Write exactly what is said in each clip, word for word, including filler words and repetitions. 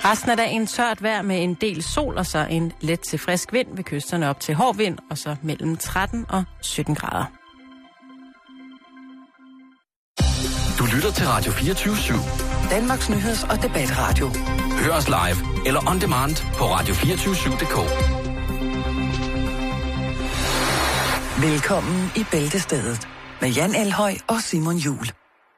Resten af dagen tørt vejr med en del sol og så en let til frisk vind ved kysterne op til hård vind og så mellem tretten og sytten grader. Du lytter til Radio fireogtyve syv. Danmarks nyheds- og debatradio. Hør os live eller on demand på radio to fire syv punktum d k. Velkommen i Bæltestedet med Jan Elhøj og Simon Juhl.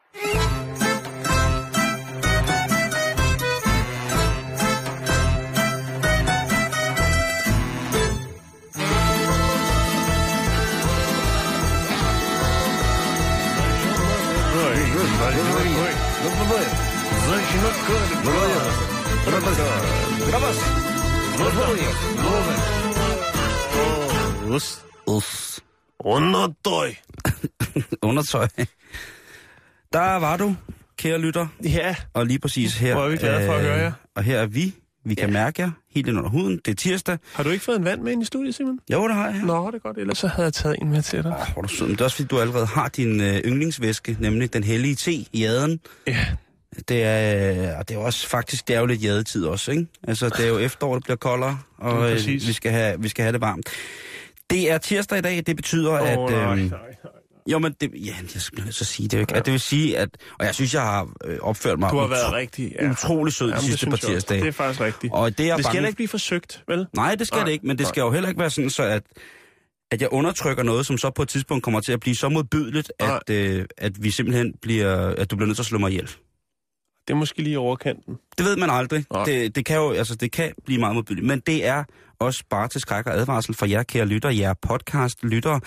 Us. Us. Undertøj. Undertøj. Der var du, kære lytter. Ja. Og lige præcis her. Hvor er vi glade for at høre jer. Og her er vi. Vi kan ja. mærke jer helt ind under huden. Det er tirsdag. Har du ikke fået en vand med ind i studiet, Simon? Jo, det har jeg. Nå, det er godt. Ellers så havde jeg taget en med til dig. Åh, hvor er du sød. Men det er også fordi, du allerede har din øh, yndlingsvæske, nemlig den hellige te i aden. Ja. Det er, og det er også faktisk, det er jo lidt jadetid også, ikke? Altså, det er jo efterår, det bliver koldere, og ja, øh, vi, skal have, vi skal have det varmt. Det er tirsdag i dag, det betyder, oh, at... Nej, øh, nej, nej. Jo, men det, ja, jeg skal nødt til at sige det, ikke? Ja. At det vil sige, at... Og jeg synes, jeg har øh, opført mig... Du har været utro, rigtig... Ja. Utrolig sød de sidste par tirsdage. Det er faktisk rigtigt. Og det, er det skal bange... ikke blive forsøgt, vel? Nej, det skal nej, det ikke, men det nej. skal jo heller ikke være sådan, så at, at jeg undertrykker noget, som så på et tidspunkt kommer til at blive så modbydeligt, at, øh, at vi simpelthen bliver... At du bliver nødt til at slå mig ihjel. Det er måske lige overkanten. Det ved man aldrig. Det, det kan jo, altså det kan blive meget modbydeligt, men det er også bare til skræk og advarsel for jer, kære lytter, jer podcast-lyttere,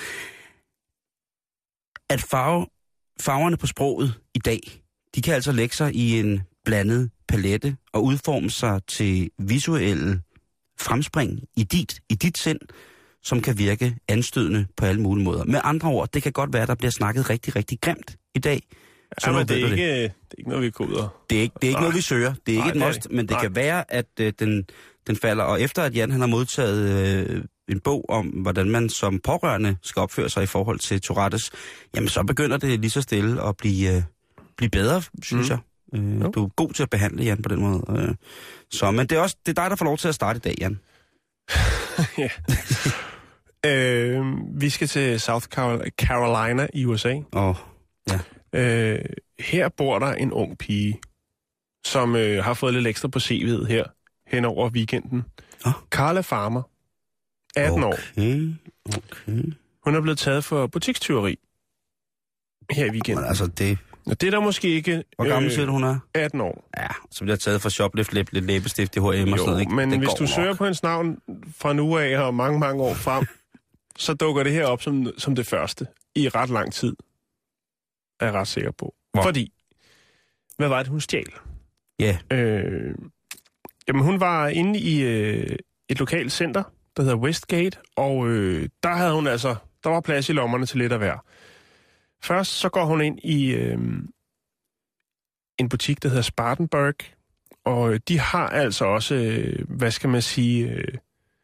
at farve, farverne på sproget i dag, de kan altså lægge sig i en blandet palette og udforme sig til visuelle fremspring i dit, i dit sind, som kan virke anstødende på alle mulige måder. Med andre ord, det kan godt være, at der bliver snakket rigtig, rigtig grimt i dag. Så ja, men det er, ikke, det er ikke noget, vi går ud og... Det er ikke, det er ikke noget, vi søger. Det er ikke Nej, et must, men det Nej. kan være, at øh, den, den falder. Og efter at Jan han har modtaget øh, en bog om, hvordan man som pårørende skal opføre sig i forhold til Tourettes, jamen så begynder det lige så stille at blive, øh, blive bedre, synes mm. jeg. Øh, du er god til at behandle Jan på den måde. Øh. Så, men det er også det er dig, der får lov til at starte i dag, Jan. ja. øh, vi skal til South Carolina i U S A. Åh, oh, ja. Øh, her bor der en ung pige, som øh, har fået lidt ekstra på C V'et her hen over weekenden. Oh. Carla Farmer, atten okay. år. Okay. Hun er blevet taget for butikstyveri her i weekenden. Men altså det... Og det er der måske ikke... Hvor gammel øh, siger du, hun er? atten år. Ja, så bliver taget for shoplift, lidt, lidt læbestift i H og M og sådan noget, ikke? Men det hvis du nok. søger på hendes navn fra nu af og mange, mange år frem, så dukker det her op som, som det første i ret lang tid. Er jeg ret sikker på. Hvor? Fordi, hvad var det, hun stjal? Ja. Yeah. Øh, jamen, hun var inde i øh, et lokalt center, der hedder Westgate, og øh, der havde hun altså, der var plads i lommerne til lidt af hver. Først så går hun ind i øh, en butik, der hedder Spartanburg, og de har altså også, øh, hvad skal man sige, øh,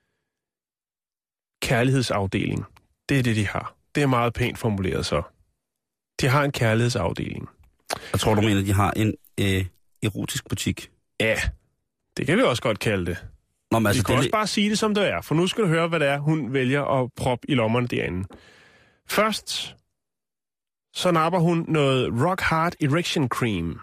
kærlighedsafdeling. Det er det, de har. Det er meget pænt formuleret så. De har en kærlighedsafdeling. Jeg tror, du mener, at de har en øh, erotisk butik? Ja, det kan vi også godt kalde det. Nå, men altså, vi kan det... også bare sige det, som det er, for nu skal du høre, hvad det er, hun vælger at proppe i lommerne derinde. Først, så napper hun noget Rock Hard Erection Cream.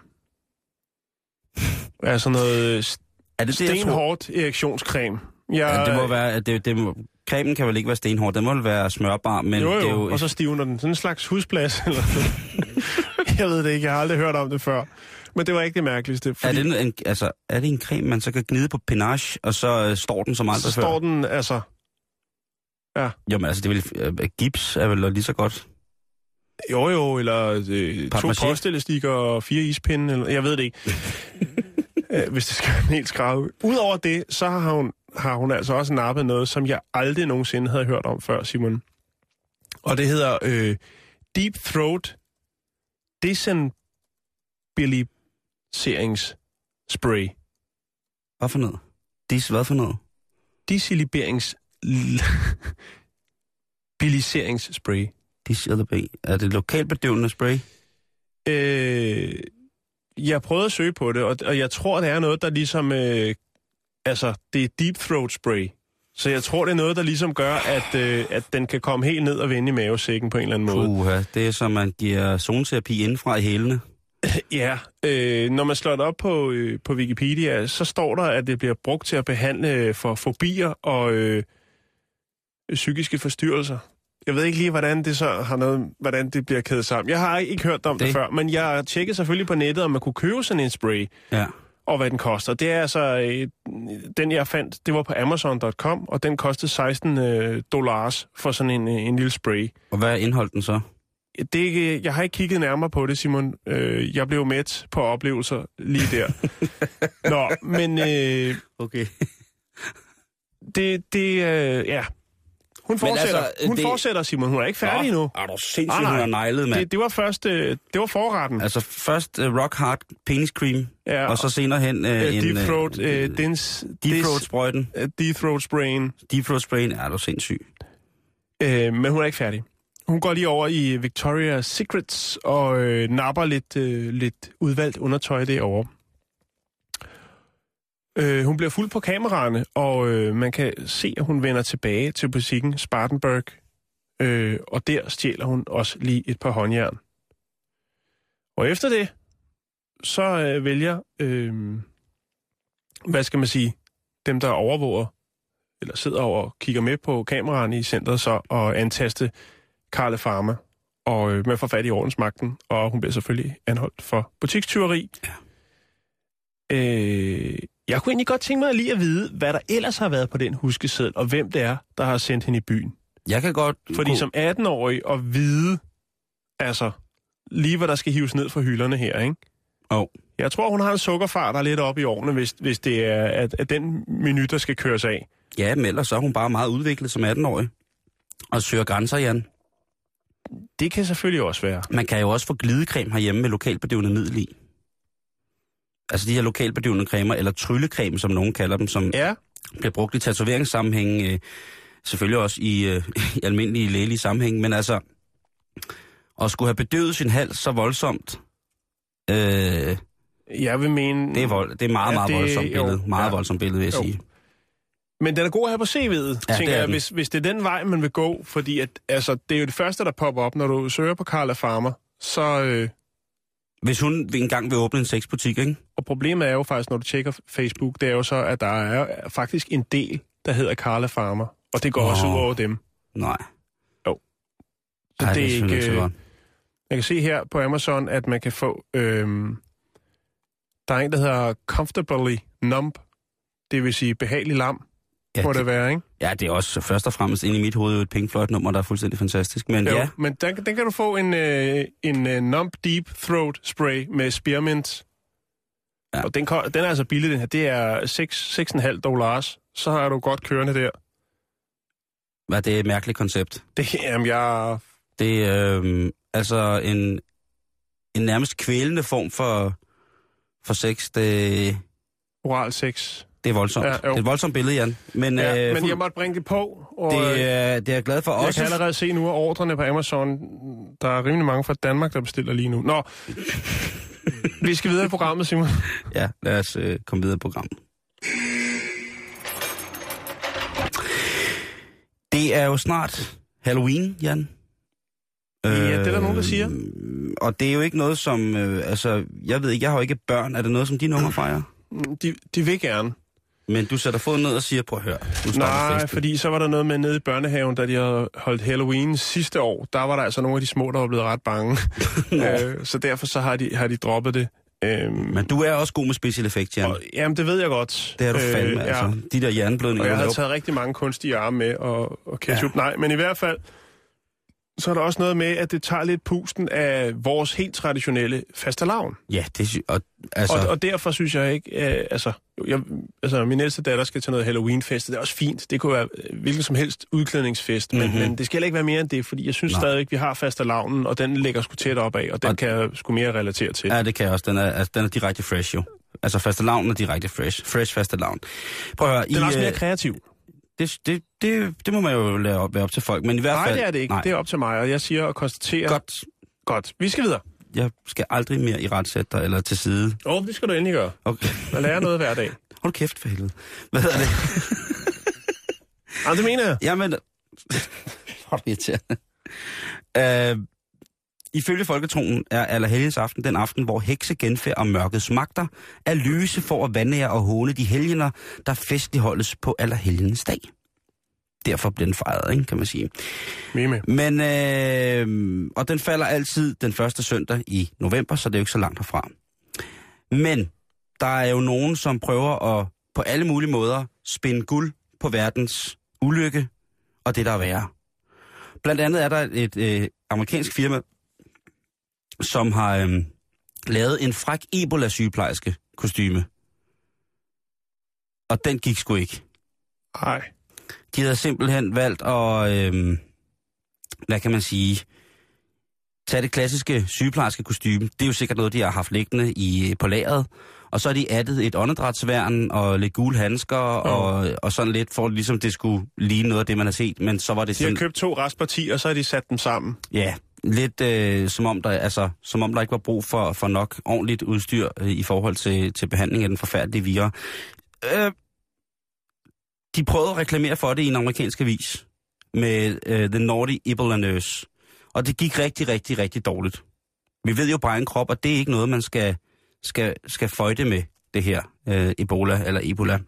Altså noget er det stenhårdt erektionscreme. Jeg... Ja, det må være... Det, det må... Cremen kan vel ikke være stenhård, den må vel være smørbar, men jo, jo. det er jo... og så stivner den. Sådan en slags husplads, eller jeg ved det ikke, jeg har aldrig hørt om det før. Men det var ikke det mærkeligste. Fordi... Er, det en, altså, er det en creme, man så kan gnide på penage, og så øh, står den som aldrig før? Så står den, altså... Ja. Jamen altså, det vil, øh, gips er vel lige så godt. Jo, jo, eller øh, to postelastikker og fire ispinde, eller jeg ved det ikke. Æh, hvis det skal være helt skravet. Udover det, så har hun, har hun altså også nappet noget, som jeg aldrig nogensinde havde hørt om før, Simon. Og det hedder øh, Deep Throat Desiliberingsspray. Hvad for noget? Dis, hvad for noget? Desiliberingsspray. Desilibering. Er det lokalbedøvende spray? Øh, jeg prøvede at søge på det, og, og jeg tror, det er noget, der ligesom øh, altså, det er deep throat spray. Så jeg tror, det er noget, der ligesom gør, at, øh, at den kan komme helt ned og vende i mavesækken på en eller anden måde. Puha, det er som man giver zoneterapi indfra i hælene. Ja, øh, når man slår det op på, øh, på Wikipedia, så står der, at det bliver brugt til at behandle for fobier og øh, psykiske forstyrrelser. Jeg ved ikke lige, hvordan det så har noget, hvordan det bliver kædet sammen. Jeg har ikke hørt om det, det før, men jeg tjekkede selvfølgelig på nettet, om man kunne købe sådan en spray. Ja. Og hvad den koster. Det er altså, øh, den jeg fandt, det var på amazon punktum com, og den kostede seksten øh, dollars for sådan en, en lille spray. Og hvad indeholdt den så? Det, jeg har ikke kigget nærmere på det, Simon. Øh, jeg blev mæt på oplevelser lige der. Nå, men... Øh, okay. det, det, øh, ja... Hun fortsætter, altså, hun det... fortsætter, Simon. Hun er ikke færdig Nå, nu. Er du sindssygt, ah, hun er nejlet, mand. Det, det var først, øh, det var forretten. Altså først uh, rock hard penis cream, ja, og så senere hen uh, uh, en... Deep throat, uh, dins, deep throat sprøjten. Uh, deep throat sprayen. Deep throat sprayen, er du sindssyg. Uh, men hun er ikke færdig. Hun går lige over i Victoria's Secrets og øh, napper lidt, øh, lidt udvalgt undertøj derovre. Øh, hun bliver fuld på kameraerne, og øh, man kan se, at hun vender tilbage til butikken Spartanburg. Øh, og der stjæler hun også lige et par håndjern. Og efter det, så øh, vælger, øh, hvad skal man sige, dem der overvåger, eller sidder og kigger med på kameraerne i centret, så at antaste Karla Pharma, og øh, med får fat i ordensmagten, og hun bliver selvfølgelig anholdt for butikstyveri. Ja. Øh, jeg kunne egentlig godt tænke mig lige at vide, hvad der ellers har været på den huskeseddel, og hvem det er, der har sendt hende i byen. Jeg kan godt... Fordi som atten-årig at vide, altså, lige hvad der skal hives ned fra hylderne her, ikke? Oh. Jeg tror, hun har en sukkerfart, der er lidt op i årene, hvis, hvis det er at, at den menu, der skal køres af. Ja, men ellers så er hun bare meget udviklet som atten-årig. Og søger grænser, Jan. Det kan selvfølgelig også være. Man kan jo også få glidecreme herhjemme med lokalbedøvende middel i. Altså de her lokalbedøvende cremer, eller tryllecreme, som nogen kalder dem, som ja. bliver brugt i tatoveringssammenhæng, øh, selvfølgelig også i, øh, i almindelige lægelige sammenhæng, men altså, at skulle have bedøvet sin hals så voldsomt, øh, jeg vil mene... Det er, vold, det er meget, ja, meget det, voldsomt billede. Jo, meget ja. voldsomt billede, vil jeg jo. sige. Men den er god her på C V'et, ja, tænker jeg, hvis, hvis det er den vej, man vil gå, fordi at, altså, det er jo det første, der popper op, når du søger på Karla Pharma, så... Øh, hvis hun engang vil åbne en sexbutik, ikke? Og problemet er jo faktisk, når du tjekker Facebook, det er jo så, at der er faktisk en del, der hedder Karla Pharma, og det går oh. også ud over dem. Nej. Jo. Så Ej, det er ikke... ikke... Øh, jeg kan se her på Amazon, at man kan få... Øh, der er en, der hedder Comfortably Numb, det vil sige behagelig lam. Ja, må det, det være, ikke? Ja, det er også først og fremmest inde i mit hoved et Pink Floyd-nummer, der er fuldstændig fantastisk. Men jo, ja. Men den, den kan du få en, øh, en uh, Numb Deep Throat Spray med spearmint. Ja. Og den, den er altså billig, den her. Det er seks komma fem dollars. Så har du godt kørende der. Hvad, det er et mærkeligt koncept. Det, jamen, jeg... Det er øh, altså en, en nærmest kvælende form for, for sex. Det... Oral sex. Det er voldsomt. Ja, det er et voldsomt billede, Jan. Men, ja, øh, men jeg måtte bringe det på. Og det, øh, det er jeg glad for jeg også. Jeg kan allerede se nu, at ordrene på Amazon, der er rimelig mange fra Danmark, der bestiller lige nu. Nå, vi skal videre i programmet, Simon. Ja, lad os øh, komme videre i programmet. Det er jo snart Halloween, Jan. Ja, det er der nogen, der siger. Og det er jo ikke noget, som... Øh, altså, jeg ved ikke, jeg har jo ikke børn. Er det noget, som dine unger fejrer? De, de vil gerne. Men du sætter foden ned og siger, prøv at høre. Nej, fordi så var der noget med nede i børnehaven, da de havde holdt Halloween sidste år. Der var der altså nogle af de små, der var blevet ret bange. øh, så derfor så har de, har de droppet det. Øhm, Men du er også god med special effects, Jan. Og, jamen, det ved jeg godt. Det er du fandme, øh, altså. Ja. De der hjerneblødninger. Og jeg har taget rigtig mange kunstige arme med og, og ketchup. Ja. Nej, men i hvert fald... Så er der også noget med, at det tager lidt pusten af vores helt traditionelle fastelavn. Ja, det og, altså... og, og derfor synes jeg ikke, øh, altså, jeg, altså min ældste datter skal til noget Halloween-fest, det er også fint. Det kunne være hvilken som helst udklædningsfest, mm-hmm. men, men det skal ikke være mere end det, fordi jeg synes Nej. stadig, vi har fastelavnen, og den ligger sgu tæt op af, og den og... kan jeg sgu mere relatere til. Ja, det kan jeg også. Den er, altså, den er direkte fresh, jo. Altså fastelavnen er direkte fresh. Fresh fastelavn. Prøv at høre, den er I, også mere kreativ. Det, det, det, det må man jo lade op, være op til folk, men i hvert fald... Nej, det er det ikke. Nej. Det er op til mig, og jeg siger og konstaterer... Godt. Godt. Vi skal videre. Jeg skal aldrig mere i retsætte dig eller til side. Åh, oh, det skal du endelig gøre. Okay. Jeg lærer noget hver dag. Hold kæft for helvede. Hvad hedder det? Jamen, det mener jeg. Jamen, hvor irriterende. Øh, ifølge folketroen er Allerhelgens aften den aften, hvor hekse, genfærd og mørkets magter er lyse for at vandære og håne de helgener, der festligholdes på Allerhelgens dag. Derfor bliver den fejret, ikke, kan man sige. Mime. Men, øh, og den falder altid den første søndag i november, så det er jo ikke så langt herfra. Men der er jo nogen, som prøver at på alle mulige måder spinde guld på verdens ulykke og det, der er værre. Blandt andet er der et øh, amerikansk firma, som har øh, lavet en fræk Ebola-sygeplejerske kostyme. Og den gik sgu ikke. Nej. De havde simpelthen valgt at, øh, hvad kan man sige, tage det klassiske sygeplejerske kostyme. Det er jo sikkert noget, de har haft liggende i, på lageret. Og så har de addet et åndedrætsværn og lidt gule handsker oh. og, og sådan lidt, for ligesom det skulle ligne noget af det, man har set. Men så var det de sådan... har købt to restpartier, og så har de sat dem sammen. Ja, lidt øh, som, om der, altså, som om der ikke var brug for, for nok ordentligt udstyr øh, i forhold til, til behandling af den forfærdelige virus. Øh, de prøvede at reklamere for det i en amerikansk avis med øh, The Naughty Ebola Nurse. Og det gik rigtig, rigtig, rigtig dårligt. Vi ved jo bare en krop, og det er ikke noget, man skal... skal, skal føjte med det her øh, Ebola eller Ebola.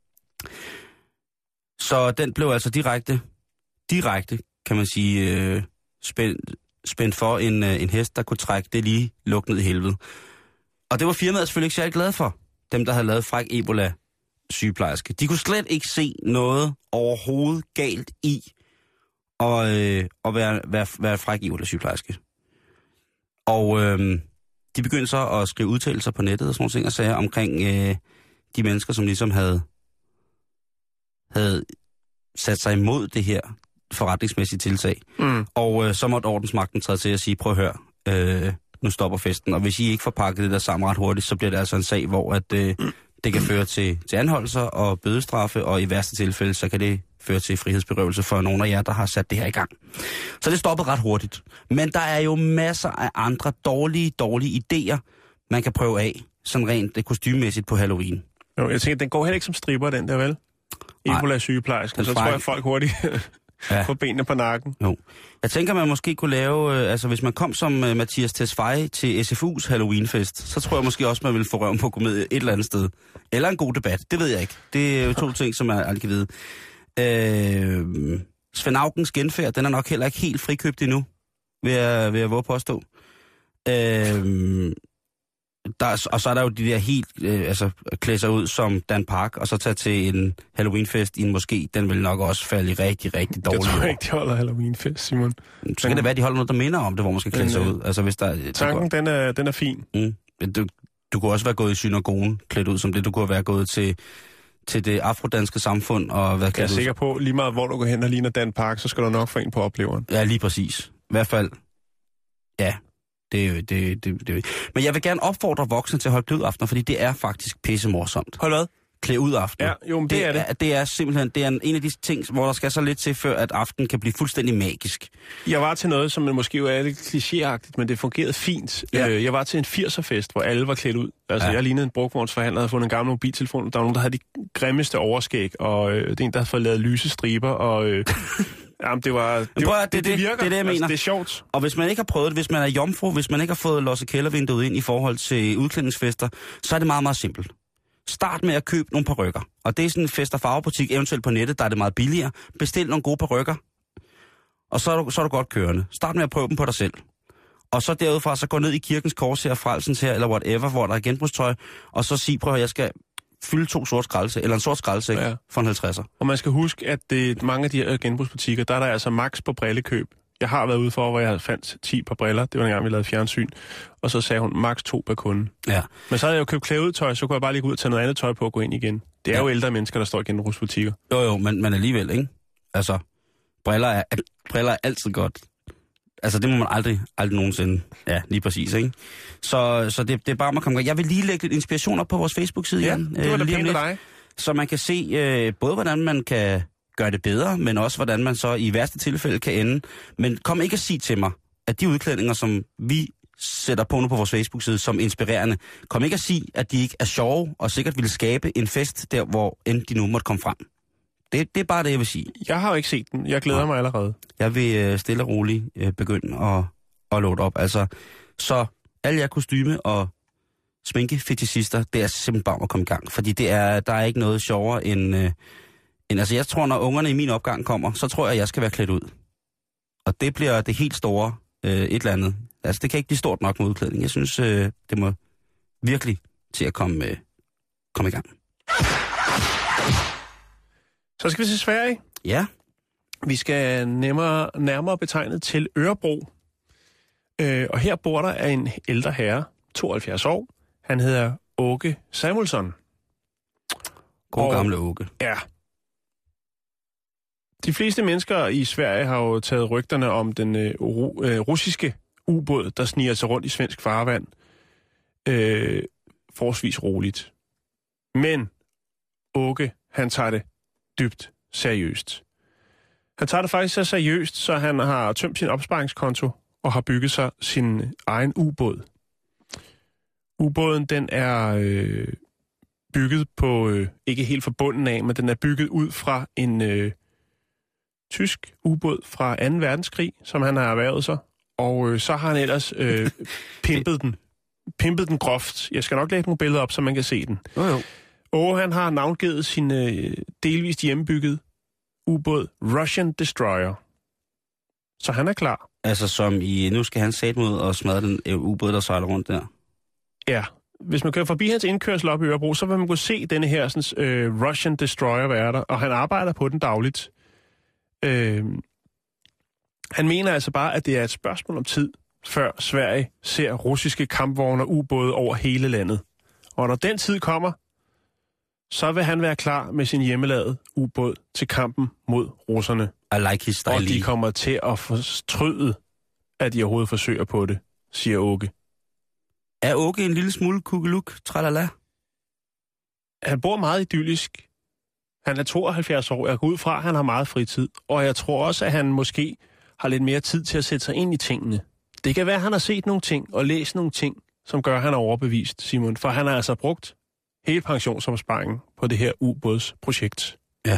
Så den blev altså direkte, direkte, kan man sige, øh, spændt, spændt for en, øh, en hest, der kunne trække det lige lukket ned i helvede. Og det var firmaet selvfølgelig ikke særlig glad for, dem der havde lavet fræk Ebola sygeplejerske. De kunne slet ikke se noget overhovedet galt i at, øh, at være, være, være fræk Ebola sygeplejerske. Og øh, de begyndte så at skrive udtalelser på nettet og sådan nogle ting og sager omkring øh, de mennesker, som ligesom havde, havde sat sig imod det her forretningsmæssige tiltag. Mm. Og øh, så måtte ordensmagten træde til at sige, prøv at høre, øh, nu stopper festen. Og hvis I ikke får pakket det der sammen ret hurtigt, så bliver det altså en sag, hvor at, øh, det kan føre til, til anholdelser og bødestraffe, og i værste tilfælde, så kan det føre til frihedsberøvelse for nogle af jer, der har sat det her i gang. Så det stoppede ret hurtigt. Men der er jo masser af andre dårlige, dårlige idéer, man kan prøve af, sådan rent det kostymemæssigt på Halloween. Jo, jeg tænker, den går heller ikke som stripper, den der, vel? Ebola sygeplejersken, så tror jeg, folk hurtigt ja. får benene på nakken. Jo. Jeg tænker, man måske kunne lave, øh, altså hvis man kom som øh, Mathias Tesfaye til S F U's Halloweenfest, så tror jeg måske også, man ville få røven på at gå med et eller andet sted. Eller en god debat, det ved jeg ikke. Det er jo to ting, som jeg aldrig kan vide. Øh, Svend Augens genfærd, den er nok heller ikke helt frikøbt endnu, vil jeg, vil jeg våge påstå. Øh, der, og så er der jo de der helt, øh, altså klæde sig ud som Dan Park, og så tage til en Halloweenfest i en moské, den vil nok også falde i rigtig, rigtig dårligt. Jeg tror ikke, de holder Halloweenfest, Simon. Så kan det være, de holder noget, der minder om det, hvor man skal klæde sig ud. Altså, hvis der, tanken, den er, den er fin. Mm, du, du kunne også være gået i synagogen, klædt ud som det. Du kunne være gået til... til det afrodanske samfund og hvad kan jeg er sikker på, lige meget hvor du går hen og ligner Dan Park, så skal du nok få en på opleveren. Ja, lige præcis. I hvert fald, ja, det er jo det, det, det. Men jeg vil gerne opfordre voksne til at holde klædeudaftener, fordi det er faktisk pisse morsomt. Hold hvad? Klædeudaftener. Ja, jo, men det, det er det. Er, det er simpelthen, det er en, en af de ting, hvor der skal så lidt til, før at aften kan blive fuldstændig magisk. Jeg var til noget, som måske jo er lidt klichéagtigt, men det fungerede fint. Ja. Jeg var til en firserfest, hvor alle var klædt ud. Altså, ja. Jeg lignede en brugvognsforhandler, havde fundet en gammel mobiltelefon. Der var nogen, der havde de grimmeste overskæg, og øh, det er en, der havde fået lavet lyse striber, og... Øh, jamen, det var... Det, prøv, det, det, det virker. Det er det, jeg mener. Altså, det er sjovt. Og hvis man ikke har prøvet det, hvis man er jomfru, hvis man ikke har fået låse kældervinduet ind i forhold til udklædningsfester, så er det meget, meget simpelt. Start med at købe nogle parykker. Og det er sådan en fest- og farvebutik, eventuelt på nettet, der er det meget billigere. Bestil nogle gode parykker, og så er, du, så er du godt kørende. Start med at prøve dem på dig selv. Og så derudfra, så gå ned i Kirkens Kors her, Frelsens her, eller whatever, hvor der er genbrugstøj, og så sig, prøv at jeg skal fylde to sort skraldesæk, eller en sort skraldesæk ja. for en halvtredser. Og man skal huske, at det, mange af de her genbrugsbutikker, der er der altså max på brillekøb. Jeg har været ude for, hvor jeg fandt ti par briller. Det var en gang, vi lavede fjernsyn. Og så sagde hun, max to per kunde. Ja. Men så havde jeg jo købt klædetøj, så kunne jeg bare lige gå ud og tage noget andet tøj på og gå ind igen. Det er ja. jo ældre mennesker, der står i genbrugsbutikker. Jo, jo, men, men alligevel, ikke? Altså, briller er, briller er altid godt. Altså, det må man aldrig, aldrig nogensinde. Ja, lige præcis, ikke? Så, så det, det er bare, man kommer. Jeg vil lige lægge lidt inspiration op på vores Facebook-side, ja, Jan. det var da pænt af dig. Så man kan se øh, både, hvordan man kan gøre det bedre, men også, hvordan man så i værste tilfælde kan ende. Men kom ikke at sige til mig, at de udklædninger, som vi sætter på nu på vores Facebook-side som inspirerende. Kom ikke at sige, at de ikke er sjove, og sikkert ville skabe en fest der, hvor end de nu måtte komme frem. Det, det er bare det, jeg vil sige. Jeg har jo ikke set den. Jeg glæder ja. mig allerede. Jeg vil øh, stille og roligt øh, begynde at, at load op. Altså, så alle jer kostyme og sminke-fetishister, det er simpelthen bare at komme i gang. Fordi det er, der er ikke noget sjovere end, øh, end... Altså, jeg tror, når ungerne i min opgang kommer, så tror jeg, at jeg skal være klædt ud. Og det bliver det helt store øh, et eller andet. Altså, det kan ikke blive stort nok med udklædning. Jeg synes, øh, det må virkelig til at komme, øh, komme i gang. Så skal vi til Sverige. Ja. Vi skal nemmere, nærmere betegnet til Örebro. Øh, og her bor der en ældre herre, tooghalvfjerds år. Han hedder Åke Samuelsson. God og, gamle Åke. Ja. De fleste mennesker i Sverige har jo taget rygterne om den øh, ru, øh, russiske ubåd, der sniger sig rundt i svensk farvand, øh, forholdsvis roligt. Men Åke, han tager det dybt seriøst. Han tager det faktisk så seriøst, så han har tømt sin opsparingskonto og har bygget sig sin egen ubåd. Ubåden, den er øh, bygget på, øh, ikke helt fra bunden af, men den er bygget ud fra en øh, tysk ubåd fra anden verdenskrig, som han har erhvervet sig. Og øh, så har han ellers øh, pimpet den. Pimpet den groft. Jeg skal nok lægge nogle billeder op, så man kan se den. Jo, jo. Og han har navngivet sin øh, delvist hjemmebygget ubåd Russian Destroyer. Så han er klar. Altså som i, nu skal han sætte mod og smadre den øh, ubåd, der sejler rundt der. Ja. Hvis man kører forbi hans indkørsel op i Örebro, så vil man kunne se denne her sådan, øh, Russian Destroyer være der, og han arbejder på den dagligt. Øh, han mener altså bare, at det er et spørgsmål om tid, før Sverige ser russiske kampvogne og ubåde over hele landet. Og når den tid kommer, så vil han være klar med sin hjemmelavede ubåd til kampen mod russerne. I like his style. Og de kommer til at fortryde, at de overhovedet forsøger på det, siger Åke. Er Åke en lille smule kugeluk, tralala? Han bor meget idyllisk. Han er tooghalvfjerds år. Jeg går ud fra, at han har meget fritid. Og jeg tror også, at han måske har lidt mere tid til at sætte sig ind i tingene. Det kan være, at han har set nogle ting og læst nogle ting, som gør, at han er overbevist, Simon. For han har altså brugt hele pensionsopsparingen på det her ubådsprojekt. Ja.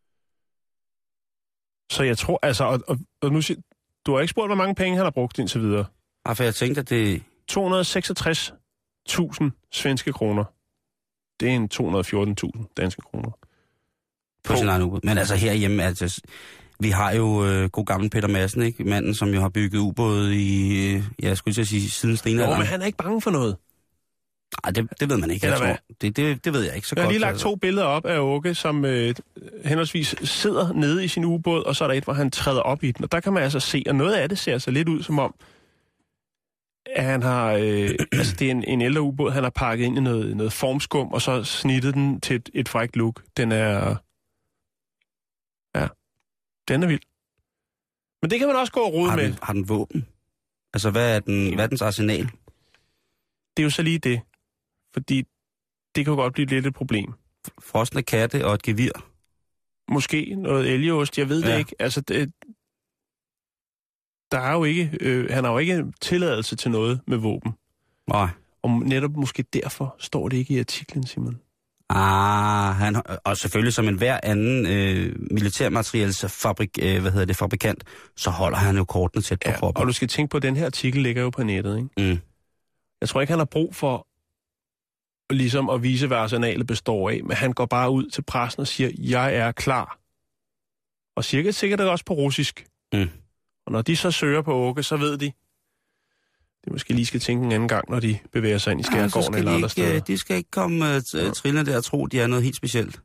Så jeg tror, altså, og, og, og nu siger, du har ikke spurgt, hvor mange penge han har brugt indtil videre. Ja, for jeg tænkte, at det... to hundrede og seksogtres tusind svenske kroner. Det er en to hundrede og fjorten tusind danske kroner. På, på sin egen ubåd. Men altså herhjemme, altså, vi har jo øh, god gammel Peter Madsen, ikke? Manden, som jo har bygget ubåde i, øh, jeg skulle til at sige, siden stenalderen. Jo, men han er ikke bange for noget. Nej, det, det ved man ikke. Jeg tror. Det, det, det ved jeg ikke så jeg godt. Jeg har lige lagt to billeder op af Åke, som øh, henholdsvis sidder nede i sin ubåd, og så er der et, hvor han træder op i den. Og der kan man altså se, og noget af det ser så lidt ud som om, at han har, øh, altså det er en, en ældre ubåd, han har pakket ind i noget, noget formskum, og så snittet den til et, et frækt look. Den er, ja, den er vild. Men det kan man også gå og rode har den, med. Har den våben? Altså, hvad er, den, hvad er dens arsenal? Det er jo så lige det. Fordi det kan jo godt blive lidt et problem. Frosne katte og et gevir? Måske noget elgeost, jeg ved ja. det ikke. Altså, det, der er jo ikke, øh, han har jo ikke tilladelse til noget med våben. Nej. Og netop måske derfor står det ikke i artiklen, Simon. Ah, han, og selvfølgelig som en hver anden øh, militærmaterielsfabrik, øh, hvad hedder det, fabrikant, så holder han jo kortene tæt på ja, kroppen. Og du skal tænke på, at den her artikel ligger jo på nettet, ikke? Mm. Jeg tror ikke, han har brug for ligesom at vise, hvad arsenalet består af, men han går bare ud til pressen og siger, jeg er klar. Og cirka sikkert også på russisk. Mm. Og når de så søger på Åke, så ved de, de måske lige skal tænke en anden gang, når de bevæger sig ind i skærgården ja, eller andre ikke, steder. De skal ikke komme uh, ja. trillende der og tro, de er noget helt specielt.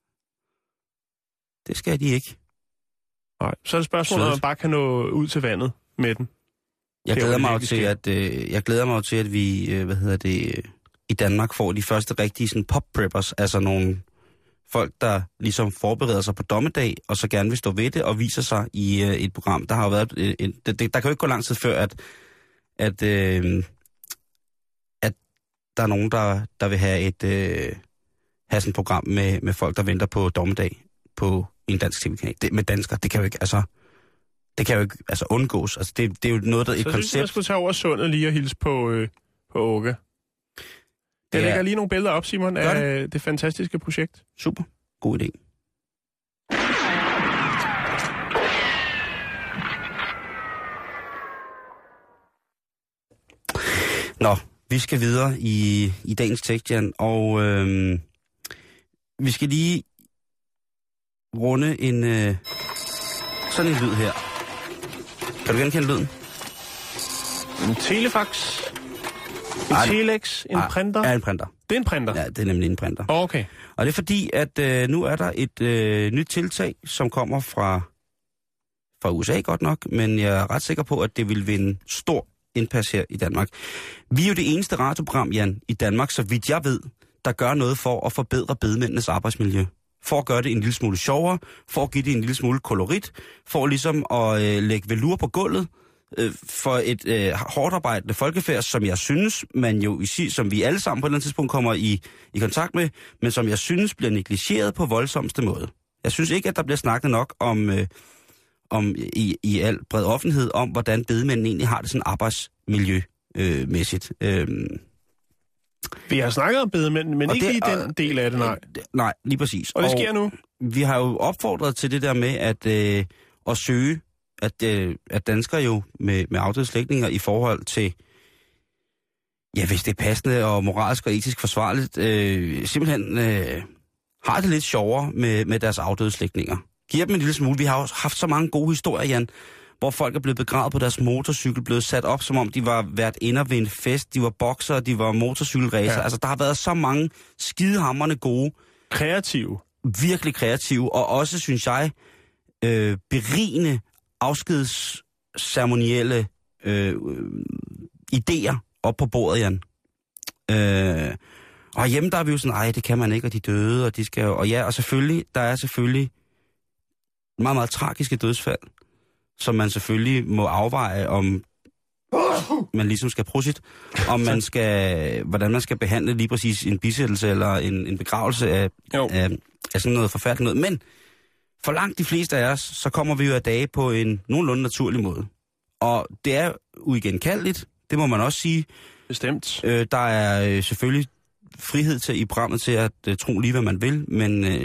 Det skal de ikke. Nej, så er det spørgsmålet, om man bare kan nå ud til vandet med den. Jeg glæder mig til, at øh, jeg glæder mig til, at vi, øh, hvad hedder det, øh, i Danmark får de første rigtige sådan pop-preppers, altså nogle folk, der ligesom forbereder sig på dommedag, og så gerne vil stå ved det og viser sig i øh, et program. Der har jo været, øh, et, det, det, der kan jo ikke gå lang tid før, at at, øh, at der er nogen, der, der vil have et øh, have sådan et program med, med folk, der venter på dommedag på en dansk tv-kanal. Det, med danskere, det kan jo ikke, altså, det kan jo ikke altså, undgås. Altså, det, det er jo noget, der er et så koncept. Så synes jeg, skulle tage over sundet lige og hilse på, øh, på Åke. Jeg ja. lægger lige nogle billeder op, Simon, af det. det fantastiske projekt. Super. God idé. Nå, vi skal videre i, i dagens tekst, Jan, og øh, vi skal lige runde en øh, sådan en lyd her. Kan du genkende lyden? En telefax, en ej, telex, en ej, printer. Ja, en printer. Det er en printer? Ja, det er nemlig en printer. Okay. Og det er fordi, at øh, nu er der et øh, nyt tiltag, som kommer fra, fra U S A godt nok, men jeg er ret sikker på, at det vil vinde stor indpas her i Danmark. Vi er jo det eneste radioprogram, Jan, i Danmark, så vidt jeg ved, der gør noget for at forbedre bedemændenes arbejdsmiljø. For at gøre det en lille smule sjovere, for at give det en lille smule kolorit, for ligesom at øh, lægge velur på gulvet, øh, for et øh, hårdt arbejdende folkefærd, som jeg synes, man jo i sig, som vi alle sammen på et eller andet tidspunkt kommer i, i kontakt med, men som jeg synes bliver negligeret på voldsomste måde. Jeg synes ikke, at der bliver snakket nok om, øh, om i, i al bred offentlighed, om hvordan bedemændene egentlig har det sådan arbejdsmiljømæssigt. Øh, Vi har snakket om bedemænd, men og ikke det, lige den del af det, nej. Nej, lige præcis. Og det sker og nu. Vi har jo opfordret til det der med at, øh, at søge, at, øh, at danskere jo med, med afdøde slægtninge i forhold til, ja, hvis det er passende og moralsk og etisk forsvarligt, øh, simpelthen øh, har det lidt sjovere med, med deres afdøde slægtninger. Giver dem en lille smule. Vi har jo haft så mange gode historier, Jan, hvor folk er blevet begravet på deres motorcykel, blevet sat op, som om de var været inde ved en fest, de var boksere, de var motorcykelracer. Ja. Altså, der har været så mange skidehamrende gode. Kreative. Virkelig kreative, og også, synes jeg, øh, berigende afskedsceremonielle øh, idéer op på bordet, Jan. Øh, og hjemme der er vi jo sådan, ej, det kan man ikke, og de døde, og de skal jo... Og ja, og selvfølgelig, der er selvfølgelig meget, meget tragiske dødsfald, som man selvfølgelig må afveje, om man ligesom skal prosit, om man skal, hvordan man skal behandle lige præcis en bisættelse eller en, en begravelse af, af, af sådan noget forfærdeligt noget. Men for langt de fleste af os, så kommer vi jo af dage på en nogenlunde naturlig måde. Og det er uigenkaldeligt, det må man også sige. Bestemt. Øh, der er øh, selvfølgelig frihed til i programmet til at øh, tro lige, hvad man vil, men... Øh,